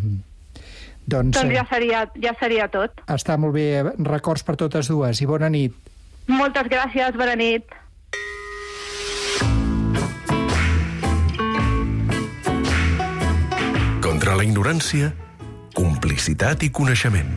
Doncs ja seria tot. Està molt bé, records per totes dues i bona nit. Moltes gràcies, bona nit. Contra la ignorància, complicitat i coneixement.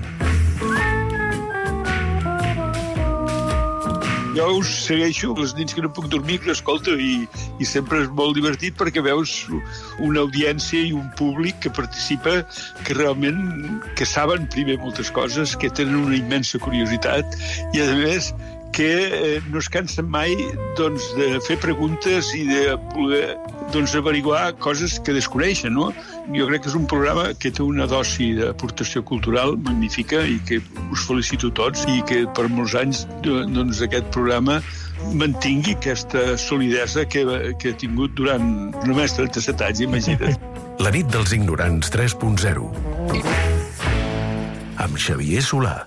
Jo us segueixo les nits que no puc dormir, que l'escolto, i sempre és molt divertit perquè veus una audiència i un públic que participa, que realment que saben primer moltes coses, que tenen una immensa curiositat i, a més, que no es cansen mai de fer preguntes i de poder averiguar coses que desconeixen, no? Jo crec que és un programa que té una dosi d'aportació cultural magnífica i que us felicito tots i que per molts anys aquest programa mantingui aquesta solidesa que ha tingut durant només 37 anys, imagina't. La nit dels ignorants 3.0 amb Xavier Solà.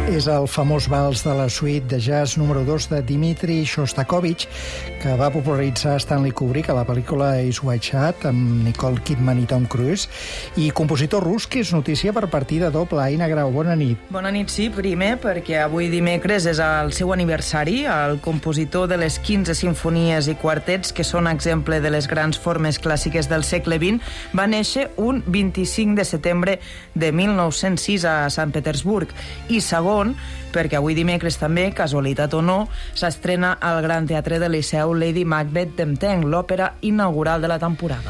És el famós vals de la suite de jazz número 2 de Dmitri Shostakovich, que va popularitzar Stanley Kubrick a la pel·lícula Eyes Wide Shut, amb Nicole Kidman i Tom Cruise, i compositor rus, que és notícia per partida doble. Aina Grau, bona nit. Bona nit, sí, primer, perquè avui dimecres és el seu aniversari. El compositor de les 15 simfonies i quartets, que són exemple de les grans formes clàssiques del segle XX, va néixer un 25 de setembre de 1906 a Sant Petersburg. I segon, perquè avui dimecres també, casualitat o no, s'estrena al Gran Teatre del Liceu Lady Macbeth d'Emteng, l'òpera inaugural de la temporada.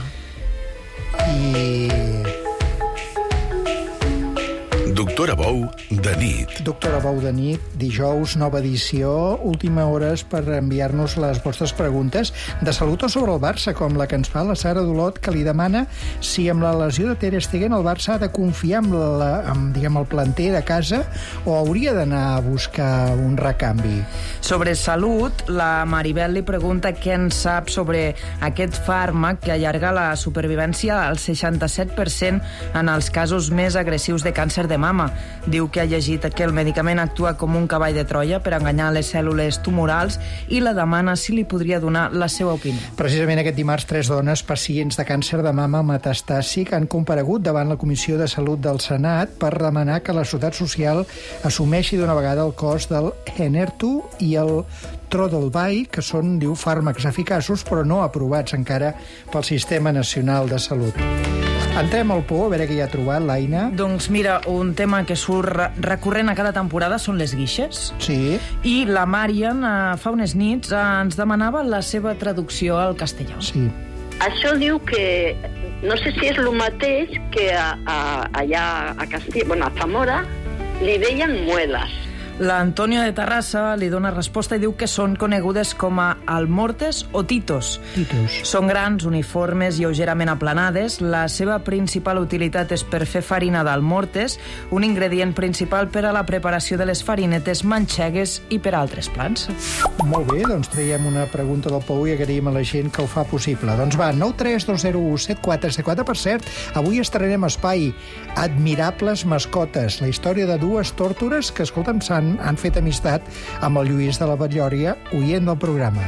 Doctora Bou de nit. Doctora Bou de nit, dijous, nova edició, última hores per enviar-nos les vostres preguntes de salut o sobre el Barça, com la que ens fa la Sara Dolot, que li demana si amb la lesió de Ter Stegen el Barça ha de confiar amb el planter de casa o hauria d'anar a buscar un recanvi. Sobre salut, la Maribel li pregunta què en sap sobre aquest fàrmac que allarga la supervivència al 67% en els casos més agressius de càncer de mama. Diu que ha llegit que el medicament actua com un cavall de Troia per enganyar les cèl·lules tumorals i la demana si li podria donar la seva opinió. Precisament aquest dimarts, 3 dones pacients de càncer de mama metastàsic han comparegut davant la Comissió de Salut del Senat per demanar que la Societat Social assumeixi d'una vegada el cost del Henertu i el Trodelvy, que són, diu, fàrmacs eficaços però no aprovats encara pel Sistema Nacional de Salut. Entrem al pou, a veure què hi ha trobat, l'Aina. Doncs mira, un tema que surt recurrent a cada temporada són les guixes. Sí. I la Marian, fa unes nits, ens demanava la seva traducció al castellà. Sí. Això diu que, no sé si és el mateix que allà a Castilla, bueno, a Zamora, li deien muelas. L'Antonio de Terrassa li dona resposta i diu que són conegudes com a almortes o titos. Són grans, uniformes, lleugerament aplanades. La seva principal utilitat és per fer farina d'almortes, un ingredient principal per a la preparació de les farinetes manxegues i per a altres plans. Molt bé, doncs traiem una pregunta del pou i agraïm a la gent que ho fa possible. Doncs va, 932017474. Per cert, avui estrenarem espai Admirables mascotes, la història de dues tórtores que, escolta'm, han fet amistat amb el Lluís de la Batllòria, oient del programa.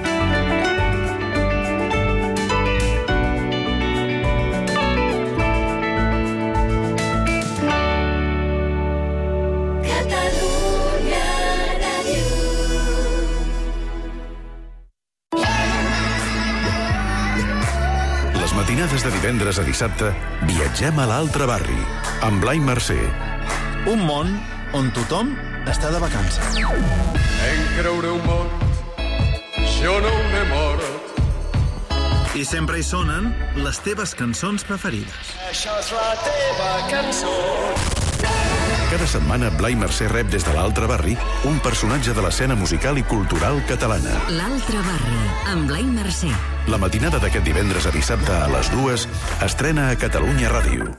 Les matinades de divendres a dissabte viatgem a l'altre barri, amb Blai Mercè. Un món on tothom està de vacances. En creure un mort, jo no m'he mort. I sempre hi sonen les teves cançons preferides. Això és la teva cançó. Cada setmana Blai Mercè rep des de l'altre barri un personatge de l'escena musical i cultural catalana. L'altre barri, amb Blai Mercè. La matinada d'aquest divendres a dissabte a les 2 estrena a Catalunya Ràdio.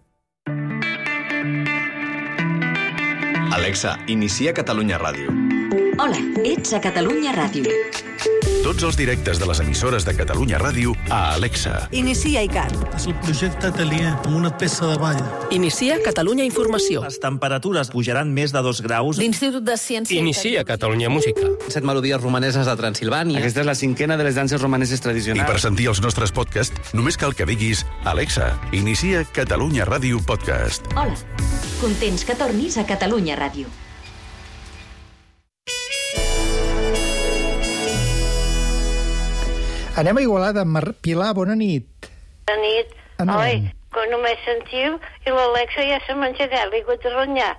Alexa, inicia Catalunya Ràdio. Hola, ets a Catalunya Ràdio. Tots els directes de les emissores de Catalunya Ràdio a Alexa. Inicia ICAT. És el projecte Atelier, amb una peça de ball. Inicia Catalunya Informació. Les temperatures pujaran més de 2 graus. L'Institut de Ciència... Inicia Catalunya Música. 7 melodies romaneses de Transilvània. Aquesta és la 5a de les danses romaneses tradicionals. I per sentir els nostres podcasts, només cal que diguis Alexa, inicia Catalunya Ràdio Podcast. Hola, contents que tornis a Catalunya Ràdio. Anem a Igualada. Pilar, bona nit. Bona nit. Oi, que només sentiu i l'Alexa ja s'ha menjat, li hagut de renyar.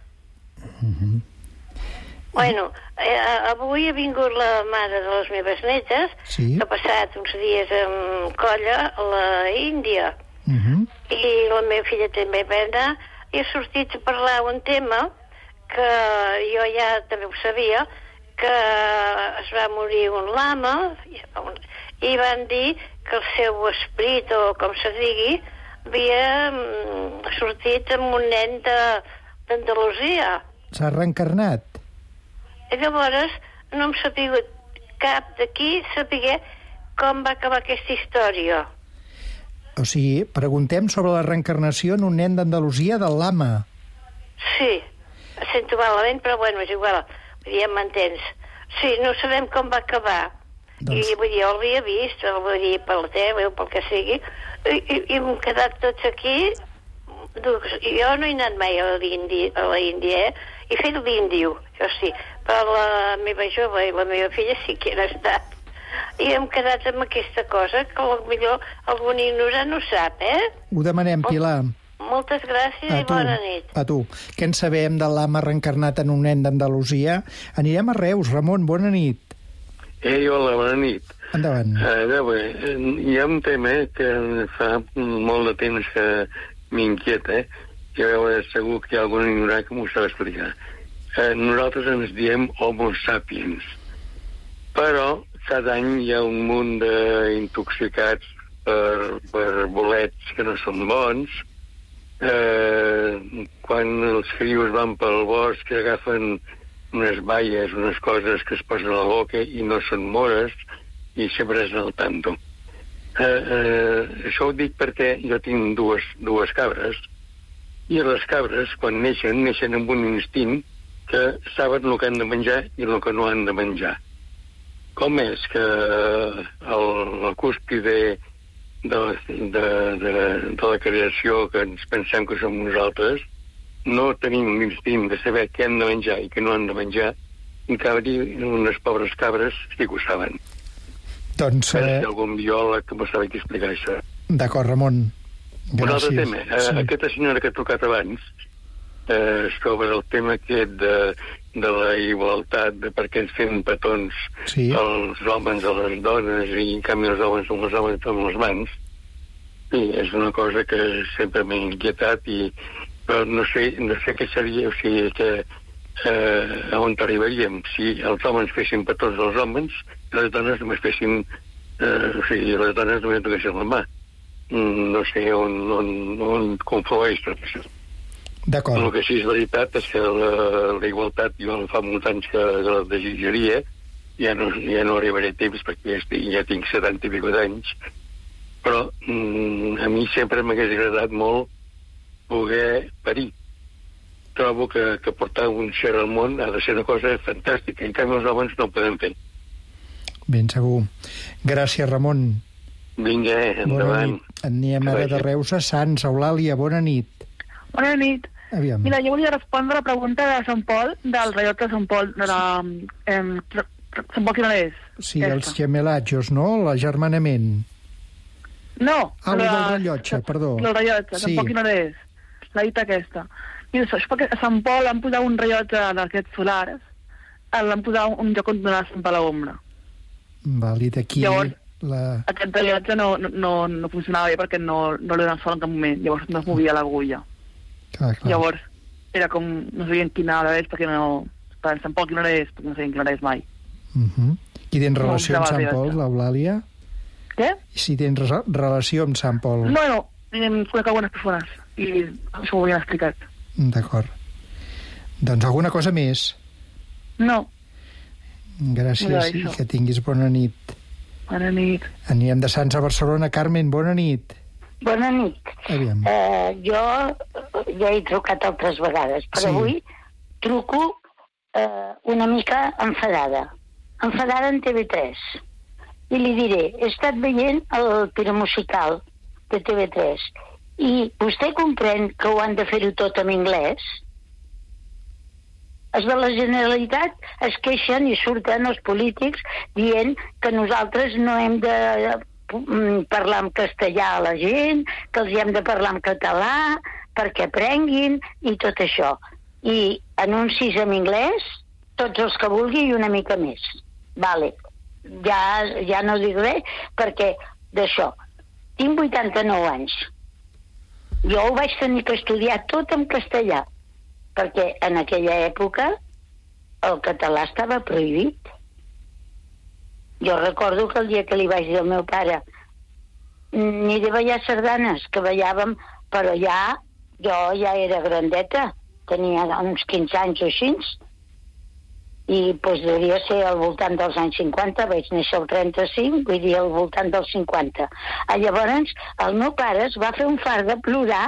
Bueno, avui ha vingut la mare de les meves netes, que ha passat uns dies amb colla a la Índia. I la meva filla també va anar i ha sortit a parlar un tema que jo ja també ho sabia, que es va morir un lama i van dir que el seu esperit, o com se digui, havia sortit amb un nen d'Andalusia. S'ha reencarnat. I llavors no hem sabut cap d'aquí saber com va acabar aquesta història. O sigui, preguntem sobre la reencarnació en un nen d'Andalusia del lama. Sí. sento malament, però bueno, és igual. Vull dir, m'entens? Sí, no sabem com va acabar. I vull dir, jo l'havia vist, vull dir, per la tele o pel que sigui, i hem quedat tots aquí. Jo no he anat mai a l'Índia, he fet l'índio, jo sí, però la meva jove i la meva filla sí que han estat. I hem quedat amb aquesta cosa, que potser algun ignorant no sap, Ho demanem, Pilar. Moltes gràcies i bona nit. A tu. Què en sabem de l'ama reencarnat en un nen d'Andalusia? Anirem a Reus. Ramon, bona nit. Hola, bona nit. Endavant. Hi ha un tema que fa molt de temps que m'inquieta, que segur que hi ha algun ignorant que m'ho sap explicar. Nosaltres ens diem Homo sapiens, però cada any hi ha un munt d'intoxicats per bolets que no són bons. Quan els crios van pel bosc agafen unes baies, unes coses que es posen a la boca i no són mores, i sempre és al tanto. Això ho dic perquè jo tinc dues cabres, i les cabres, quan neixen amb un instint que saben el que han de menjar i el que no han de menjar. Com és que la cúspide de la creació que ens pensem que som nosaltres, no tenim l'instint de saber què han de menjar i què no han de menjar, i unes pobres cabres sí que ho saben. Doncs... Si hi ha algun biòleg que m'ho sabi explicar això. D'acord, Ramon. Gràcies. Un altre tema. Aquesta senyora que ha trucat abans sobre el tema aquest de la igualtat, de per què ens fem petons els homes a les dones i en canvi els homes amb les mans. Sí, és una cosa que sempre m'ha inquietat però no sé què seria, o sigui, a on arribaríem si els homes fessin petons als homes i les dones només fessin, o sigui, les dones només toquessin la mà. No sé on conflueix tot això. D'acord. El que sí és veritat és que la igualtat jo fa molts anys que la desitjaria, ja no arribaré a temps perquè ja tinc 70 i pico d'anys, però a mi sempre m'hagués agradat molt poder parir. Trobo que portar un ser al món ha de ser una cosa fantàstica, en canvi els homes no ho podem fer. Ben segur. Gràcies, Ramon. Vinga, endavant. Anem ara de Reus a Sants. Eulàlia, bona nit. Bona nit. Aviam. Mira, jo volia respondre a la pregunta de Sant Pol, del rellotge de Sant Pol, de la... Sant Pol quina és? Sí, els gemelatjos, no? L'agermanament. No. Del rellotge, perdó. Del rellotge, Sant Pol quina és? La dita aquesta. Mira, això és perquè a Sant Pol han posat un rellotge d'aquests solars, l'han posat un lloc on donar sempre a l'ombra. Val, i d'aquí... Llavors, aquest rellotge no funcionava bé perquè no li donava sol en cap moment, llavors no es movia l'agulla. Clar. Llavors, era com... no sabien quina hora és perquè no... Per Sant Pol quina hora és, perquè no sabien quina hora és mai. Qui tens relació amb Sant Pol, l'Eulàlia? Què? Si tens relació amb Sant Pol. No, conec algunes persones i això ho havien explicat. D'acord. Doncs alguna cosa més? No. Gràcies i que tinguis bona nit. Bona nit. Anirem de Sants a Barcelona. Carmen, bona nit. Bona nit. Aviam. Jo ja he trucat altres vegades, però avui truco una mica enfadada en TV3. I li diré, he estat veient el Piromusical de TV3 i vostè comprèn que ho han de fer-ho tot en anglès? Els de la Generalitat es queixen i surten els polítics dient que nosaltres no hem de parlar en castellà a la gent, que els hem de parlar en català perquè aprenguin i tot això. I anuncis en anglès, tots els que vulgui i una mica més. Vale. Ja no dic res perquè d'això. Tinc 89 anys. Jo ho vaig tenir que estudiar tot en castellà perquè en aquella època el català estava prohibit. Jo recordo que el dia que li vaig dir al meu pare ni de ballar sardanes, que ballàvem, però jo ja era grandeta, tenia uns 15 anys o així, i doncs devia ser al voltant dels anys 50, vaig néixer el 35, vull dir al voltant dels 50. Llavors el meu pare es va fer un fart de plorar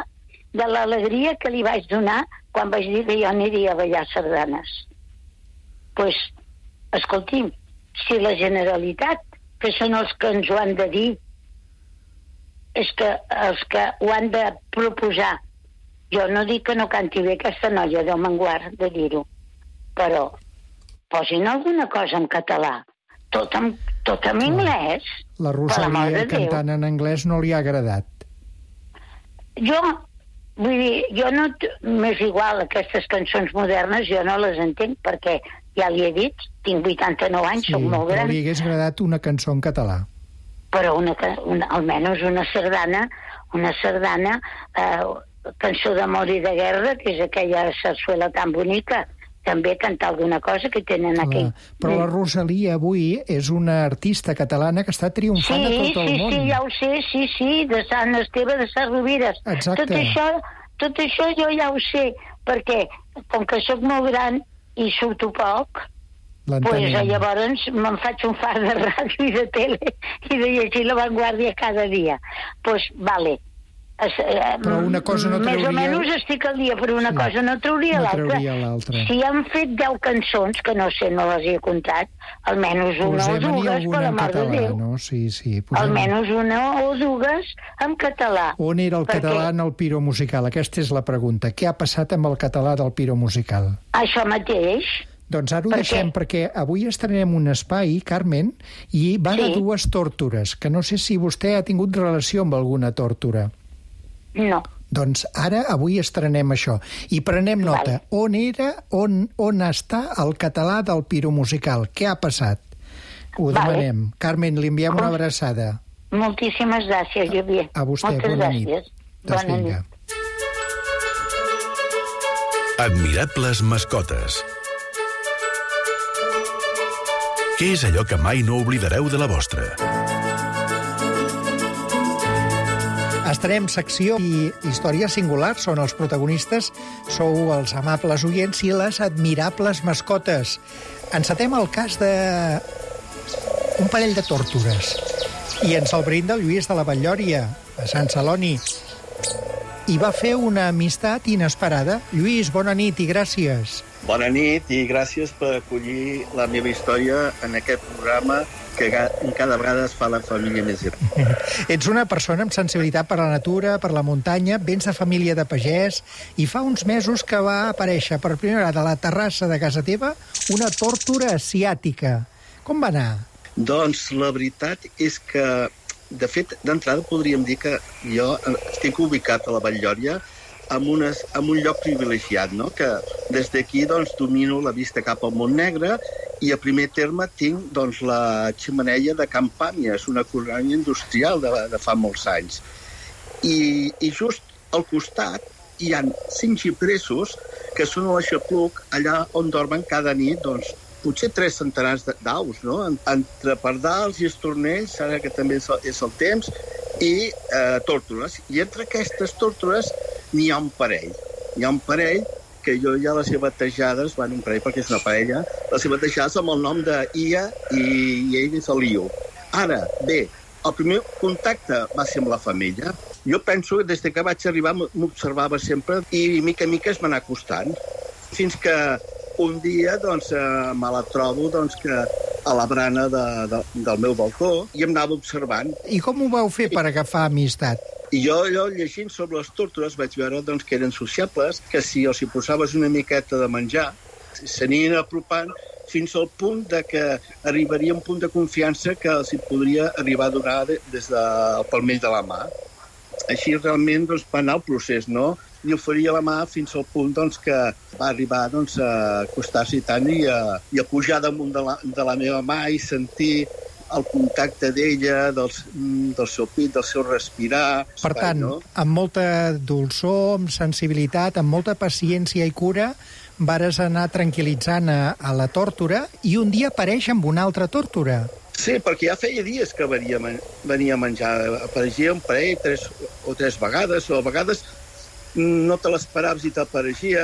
de l'alegria que li vaig donar quan vaig dir que jo aniria a ballar sardanes. Doncs, escolti'm, si la Generalitat, que són els que ens ho han de dir, és que els que ho han de proposar, jo no dic que no canti bé aquesta noia, Déu me'n guard de dir-ho, però posin alguna cosa en català, tot en anglès. La Rosalia cantant en anglès no li ha agradat. Jo, vull dir, m'és igual, aquestes cançons modernes jo no les entenc, perquè, ja li he dit, tinc 89 anys, soc molt gran. Però li hagués agradat una cançó en català. Però almenys una sardana, cançó d'amor i de guerra, que és aquella sarsuela tan bonica, també cantar alguna cosa que tenen aquí. Però la Rosalia avui és una artista catalana que està triomfant a tot el món. Sí, ja ho sé, sí, de Sant Esteve de Sesrovires. Exacte. Tot això jo ja ho sé, perquè com que sóc molt gran i surto poc, doncs llavors me'n faig un fart de ràdio i de tele i de llegir La Vanguardia cada dia. Doncs, vale. Però una cosa no trauria... Més o menys estic al dia, però una cosa no trauria l'altra. Si han fet 10 cançons, que no sé, no les he comptat, almenys una o dues, per l'amor de Déu. No? Sí. Almenys una o dues en català. On era el català en el Piro Musical? Aquesta és la pregunta. Què ha passat amb el català del Piro Musical? Això mateix. Doncs ara ho deixem, perquè avui estrenem un espai, Carmen, i va de 2 tórtores, que no sé si vostè ha tingut relació amb alguna tórtora. No. Doncs ara, avui estrenem això. I prenem nota. On està el català del Piro Musical? Què ha passat? Ho demanem. Carmen, li enviem una abraçada. Moltíssimes gràcies, Javier. A vostè, bona nit. Bona nit. Admirables mascotes. Què és allò que mai no oblidareu de la vostra? Estarem secció i històries singulars, són els protagonistes, sou els amables oients i les admirables mascotes. Encetem el cas d'un parell de tórtores i ens el brinda el Lluís de la Batllòria, a Sant Celoni. I va fer una amistat inesperada. Lluís, bona nit i gràcies. Bona nit i gràcies per acollir la meva història en aquest programa que cada vegada es fa la família més gran. Ets una persona amb sensibilitat per la natura, per la muntanya, vens de família de pagès, i fa uns mesos que va aparèixer per primera vegada a la terrassa de casa teva una tórtora asiàtica. Com va anar? Doncs la veritat és que, de fet, d'entrada podríem dir que jo estic ubicat a la Batllòria en un lloc privilegiat, no? Que des d'aquí doncs, domino la vista cap al Montnegre i a primer terme tinc doncs, la xemeneia de Can Pàmies, una colònia industrial de fa molts anys. I just al costat hi ha 5 xipressos que són a l'Aixapluc, allà on dormen cada nit doncs, potser 3 centenars d'aus, no? Entre pardals i estornells, ara que també és el temps, i tórtores. I entre aquestes tórtores n'hi ha un parell. N'hi ha un parell que jo ja les he batejades, un parell perquè és una parella, les he batejades amb el nom d'Ia i ell és el Liu. Ara, bé, el primer contacte va ser amb la femella. Jo penso que des que vaig arribar m'observava sempre i mica en mica es m'anà acostant. Fins que un dia doncs, me la trobo que a la brana del meu balcó i em anava observant. I com ho vau fer per agafar amistat? I jo llegint sobre les tórtores vaig veure que eren sociables, que si els hi posaves una miqueta de menjar, s'anien apropant fins al punt que arribaria un punt de confiança que els hi podria arribar a donar des del palmell de la mà. Així realment va anar el procés, no? I oferia la mà fins al punt que va arribar a acostar-s'hi tant i a pujar damunt de la meva mà i sentir el contacte d'ella, del seu pit, del seu respirar. Per tant, amb molta dolçor, amb sensibilitat, amb molta paciència i cura, vares anar tranquil·litzant a la tórtora i un dia apareix amb una altra tórtora. Sí, perquè ja feia dies que venia a menjar. Apareixia un parell, 3 o 3 vegades, o a vegades no te l'esperaves i t'apareixia.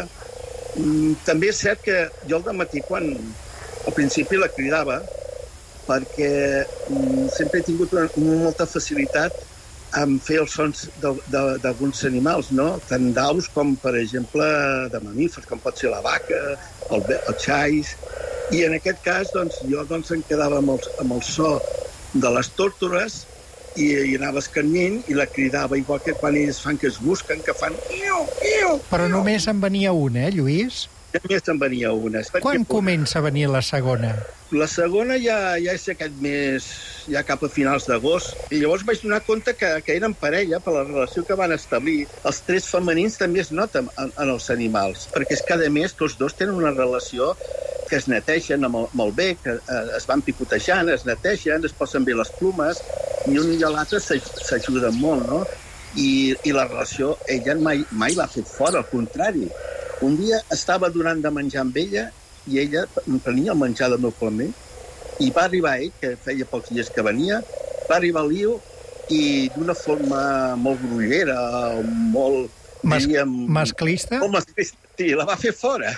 També és cert que jo al dematí, quan al principi la cridava, perquè sempre he tingut molta facilitat em feia els sons d'alguns animals, no? Tant d'aus com, per exemple, de mamífers, com pot ser la vaca, el xais. I en aquest cas, doncs, jo em quedava amb el so de les tórtores i anava escanyent i la cridava, igual que quan ells fan que es busquen, que fan... Però només en venia una, Lluís? Només en venia una. Quan comença a venir la segona? La segona ja és aquest mes, ja cap a finals d'agost. I llavors vaig donar compte que eren parella per la relació que van establir. Els trets femenins també es noten en els animals, perquè és que, a més, tots dos tenen una relació que es neteixen molt bé, que es van picotejant, es neteixen, es posen bé les plumes, i un i l'altre s'ajuden molt, no? I la relació, ella mai l'ha fet fora, al contrari. Un dia estava donant de menjar amb ella i ella prenia el menjar del meu palmer i va arribar ell, que feia pocs dies que venia, va arribar l'Io i d'una forma molt grollera, molt... Masclista? Molt masclista, sí, la va fer fora.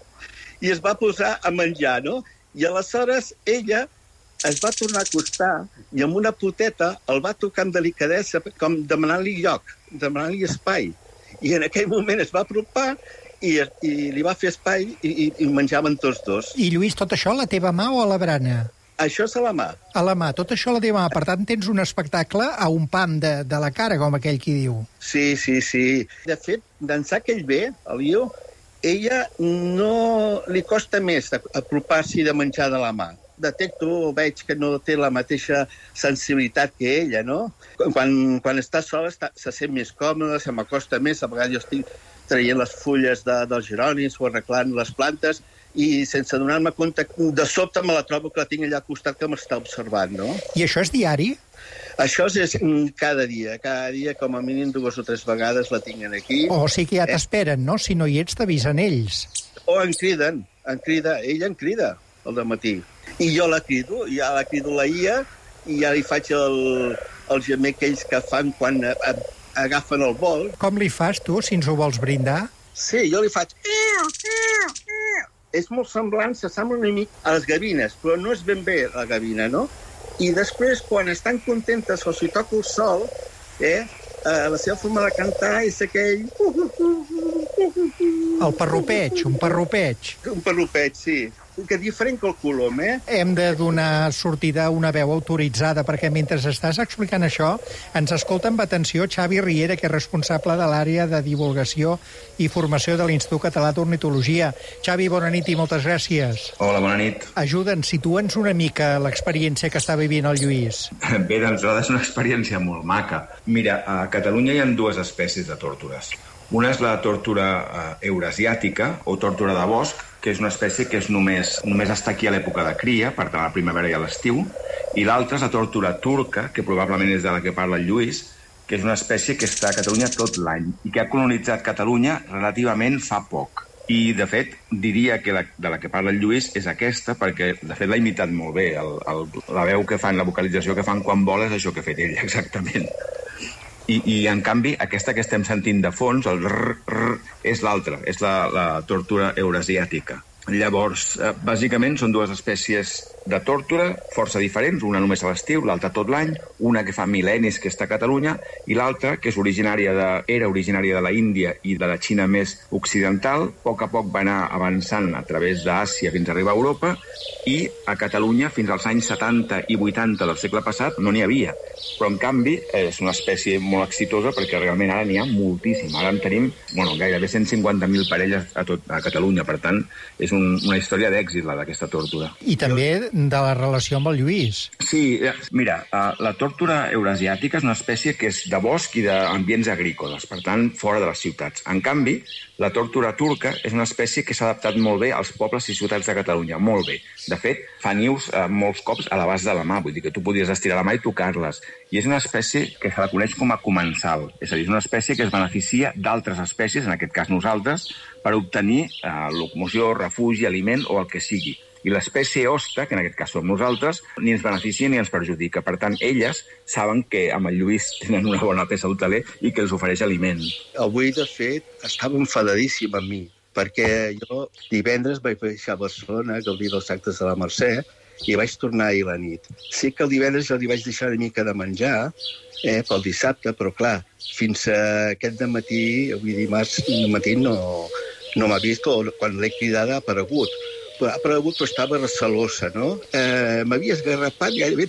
I es va posar a menjar, no? I aleshores ella es va tornar a acostar i amb una poteta el va tocar amb delicadesa, com demanant-li lloc, demanant-li espai. I en aquell moment es va apropar i li va fer espai i menjaven tots dos. I, Lluís, tot això a la teva mà o a la brana? Això és a la mà. A la mà, tot això a la teva mà. Per tant, tens un espectacle a un pam de la cara, com aquell qui diu. Sí. De fet, d'ençà que ell ve, a l'Io, ella no li costa més apropar-s'hi de menjar de la mà. Detecto, veig que no té la mateixa sensibilitat que ella, no? Quan està sola se sent més còmoda, se m'acosta més, a vegades jo estic traient les fulles dels geronis o arreglant les plantes i sense donar-me compte, de sobte me la trobo que la tinc allà al costat que m'està observant, no? I això és diari? Això és cada dia com a mínim 2 o 3 vegades la tinc aquí. O sigui que ja t'esperen, no? Si no hi ets, t'avisen ells. O em criden, ella em crida al dematí. I jo la crido la Ia i ja li faig el gemec ells que fan quan agafen el vol. Com li fas, tu, si ens ho vols brindar? Sí, jo li faig... És molt semblant, s'assembla una mica a les gavines, però no és ben bé la gavina, no? I després, quan estan contentes o si toca el sol, la seva forma de cantar és aquell... El parrupeig, un parrupeig. Un parrupeig, sí. Que diferent que el colom, Hem de donar sortida a una veu autoritzada, perquè mentre estàs explicant això, ens escolta amb atenció Xavi Riera, que és responsable de l'àrea de divulgació i formació de l'Institut Català d'Ornitologia. Xavi, bona nit i moltes gràcies. Hola, bona nit. Ajuda'ns, situa'ns una mica l'experiència que està vivint el Lluís. Bé, doncs és una experiència molt maca. Mira, a Catalunya hi ha 2 espècies de tórtores. Una és la tórtora eurasiàtica, o tórtora de bosc, que és una espècie que només està aquí a l'època de cria, per tant a la primavera i a l'estiu, i l'altra és la tórtora turca, que probablement és de la que parla el Lluís, que és una espècie que està a Catalunya tot l'any i que ha colonitzat Catalunya relativament fa poc. I, de fet, diria que de la que parla el Lluís és aquesta, perquè, de fet, l'ha imitat molt bé. La veu que fan, la vocalització que fan quan vola és això que ha fet ell, exactament. I en canvi, aquesta que estem sentint de fons, el rrr, és l'altra, és la tórtora eurasiàtica. Llavors, bàsicament, són 2 espècies de tórtora força diferents, una només a l'estiu, l'altra tot l'any, una que fa mil·lennis que està a Catalunya, i l'altra, que era originària de la Índia i de la Xina més occidental, a poc va anar avançant a través d'Àsia fins a arribar a Europa, i a Catalunya, fins als anys 70 i 80 del segle passat, no n'hi havia. Però, en canvi, és una espècie molt exitosa perquè realment ara n'hi ha moltíssim. Ara en tenim gairebé 150.000 parelles a Catalunya. Per tant, és una història d'èxit, la d'aquesta tórtora. I també de la relació amb el Lluís. Sí, mira, la tórtora eurasiàtica és una espècie que és de bosc i d'ambients agrícoles, per tant, fora de les ciutats. En canvi, la tórtora turca és una espècie que s'ha adaptat molt bé als pobles i ciutats de Catalunya, molt bé. De fet, fa nius molts cops a l'abast de la mà, vull dir que tu podries estirar la mà i tocar-les. I és una espècie que se la coneix com a comensal, és a dir, és una espècie que es beneficia d'altres espècies, en aquest cas nosaltres, per obtenir locomoció, refugi, aliment o el que sigui. I l'espècie hoste, que en aquest cas som nosaltres, ni ens beneficia ni ens perjudica. Per tant, elles saben que amb el Lluís tenen una bona peça hoteler i que els ofereix aliment. Avui, de fet, estava enfadadíssim amb mi, perquè jo divendres vaig baixar a Barcelona a gaudir dels actes de la Mercè i vaig tornar ahir a la nit. Sé que el divendres jo li vaig deixar una mica de menjar, pel dissabte, però clar, fins a aquest dematí, avui dimarts, al matí no m'ha vist, o quan l'he cridada ha aparegut. Ha aparegut, però estava recelosa, no? M'havia esgarrapat gairebé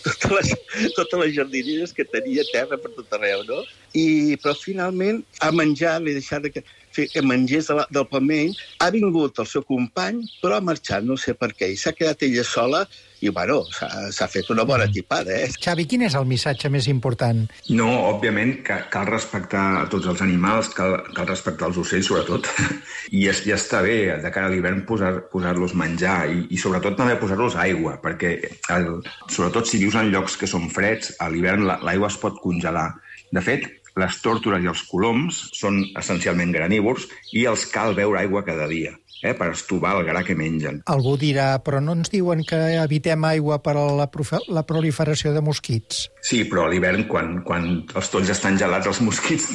totes les jardineres que tenia terra per tot arreu, no? Però finalment a menjar l'he deixat que mengés del pamell. Ha vingut el seu company, però ha marxat, no sé per què, i s'ha quedat ella sola. I, bueno, s'ha fet una bona tipada, Xavi, quin és el missatge més important? No, òbviament, cal respectar a tots els animals, cal respectar els ocells, sobretot. I ja està bé, de cara a l'hivern, posar-los menjar i sobretot també posar-los aigua, perquè, sobretot si vius en llocs que són freds, a l'hivern l'aigua es pot congelar. De fet, les tórtores i els coloms són essencialment granívors i els cal beure aigua cada dia, per estovar el gra que mengen. Algú dirà, però no ens diuen que evitem aigua per a la proliferació de mosquits? Sí, però a l'hivern, quan els tolls estan gelats, els mosquits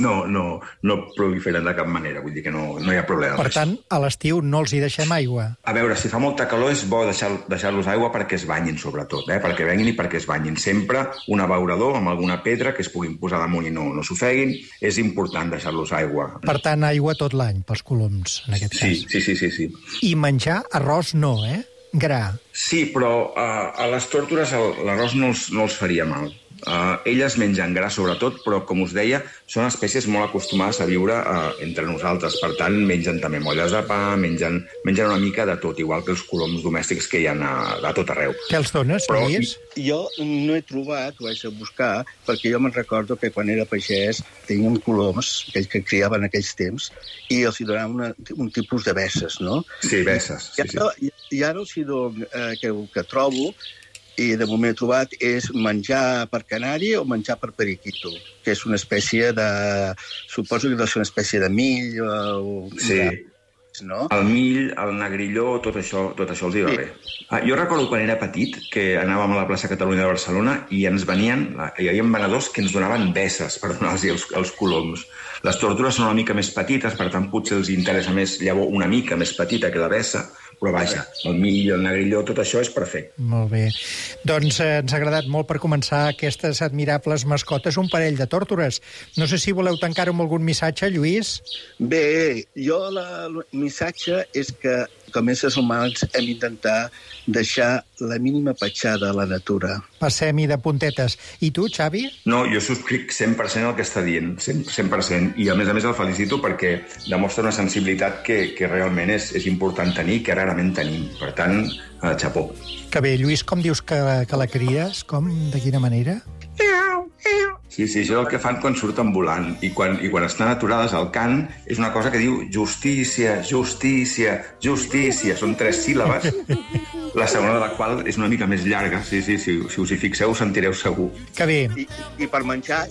no proliferen de cap manera, vull dir que no hi ha problema. Per tant, a l'estiu no els hi deixem aigua? A veure, si fa molta calor és bo deixar-los aigua perquè es banyin, sobretot, perquè venguin i perquè es banyin. Sempre un abeurador amb alguna pedra que es puguin posar damunt i no s'ofeguin. És important deixar-los aigua. Per tant, aigua tot l'any pels coloms, en aquest cas. Sí. I menjar arròs no, Gra. Sí, però a les tórtores l'arròs no els faria mal. Elles mengen gra sobretot, però, com us deia, són espècies molt acostumades a viure entre nosaltres. Per tant, mengen també molles de pa, mengen una mica de tot, igual que els coloms domèstics que hi ha a tot arreu. Què els dones, Lluís? Jo no he trobat, ho vaig a buscar, perquè jo me'n recordo que quan era pagès teníem coloms, aquells que criaven en aquells temps, i els hi donaven un tipus de besses, no? Sí, besses. I ara els hi dono que trobo, i de moment he trobat, és menjar per canari o menjar per periquito, que és una espècie de... Suposo que deu ser una espècie de mill o... Sí. No? El mill, el negrilló, tot això els hi va bé. Jo recordo quan era petit que anàvem a la plaça Catalunya de Barcelona i hi havia venedors que ens donaven besses per donar-los els coloms. Les tórtores són una mica més petites, per tant potser els interessa més llavor una mica més petita que la bessa, però vaja, el mill, el negrilló, tot això és perfecte. Molt bé. Doncs ens ha agradat molt per començar aquestes admirables mascotes, un parell de tórtores. No sé si voleu tancar-ho amb algun missatge, Lluís? Bé, el missatge és que com a éssers humans hem d'intentar deixar la mínima petjada a la natura. Passem-hi de puntetes. I tu, Xavi? No, jo subscric 100% el que està dient, 100%. I a més el felicito perquè demostra una sensibilitat que realment és important tenir, que rarament tenim. Per tant, xapó. Que bé, Lluís, com dius que la cries? Com? De quina manera? Sí, això és el que fan quan surten volant. I quan estan aturades al cant, és una cosa que diu justícia, justícia, justícia. Són 3 síl·labes, la segona de la qual és una mica més llarga. Sí, si us hi fixeu, ho sentireu segur. Que bé. I per menjar...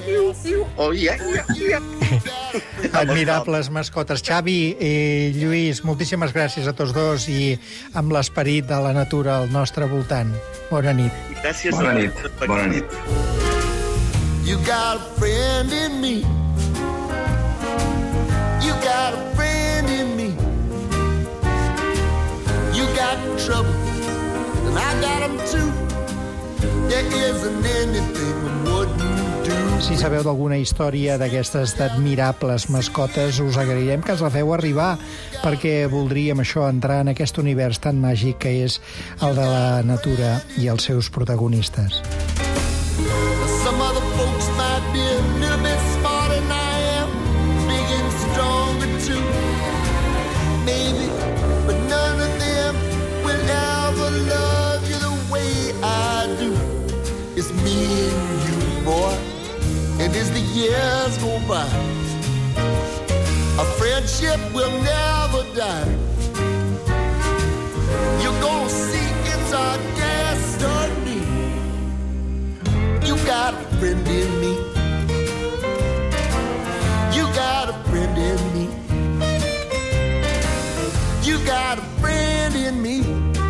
Admirables mascotes. Xavi i Lluís, moltíssimes gràcies a tots dos i amb l'esperit de la natura al nostre voltant. Bona nit. Gràcies. Bona nit. Bona nit. You got a friend in me. You got a friend in me. You got trouble, and I got them too. There isn't anything I wouldn't do. Si sabeu d'alguna història d'aquestes admirables mascotes, us agrairem que ens la feu arribar, perquè voldríem entrar en aquest univers tan màgic que és el de la natura i els seus protagonistes. Some other folks might be a little bit smarter than I am, big and stronger too, maybe, but none of them will ever love you the way I do. It's me and you, boy, and as the years go by, our friendship will never die. You're gonna see it's our destiny. You got a friend in me. You got a friend in me. You got a friend in me.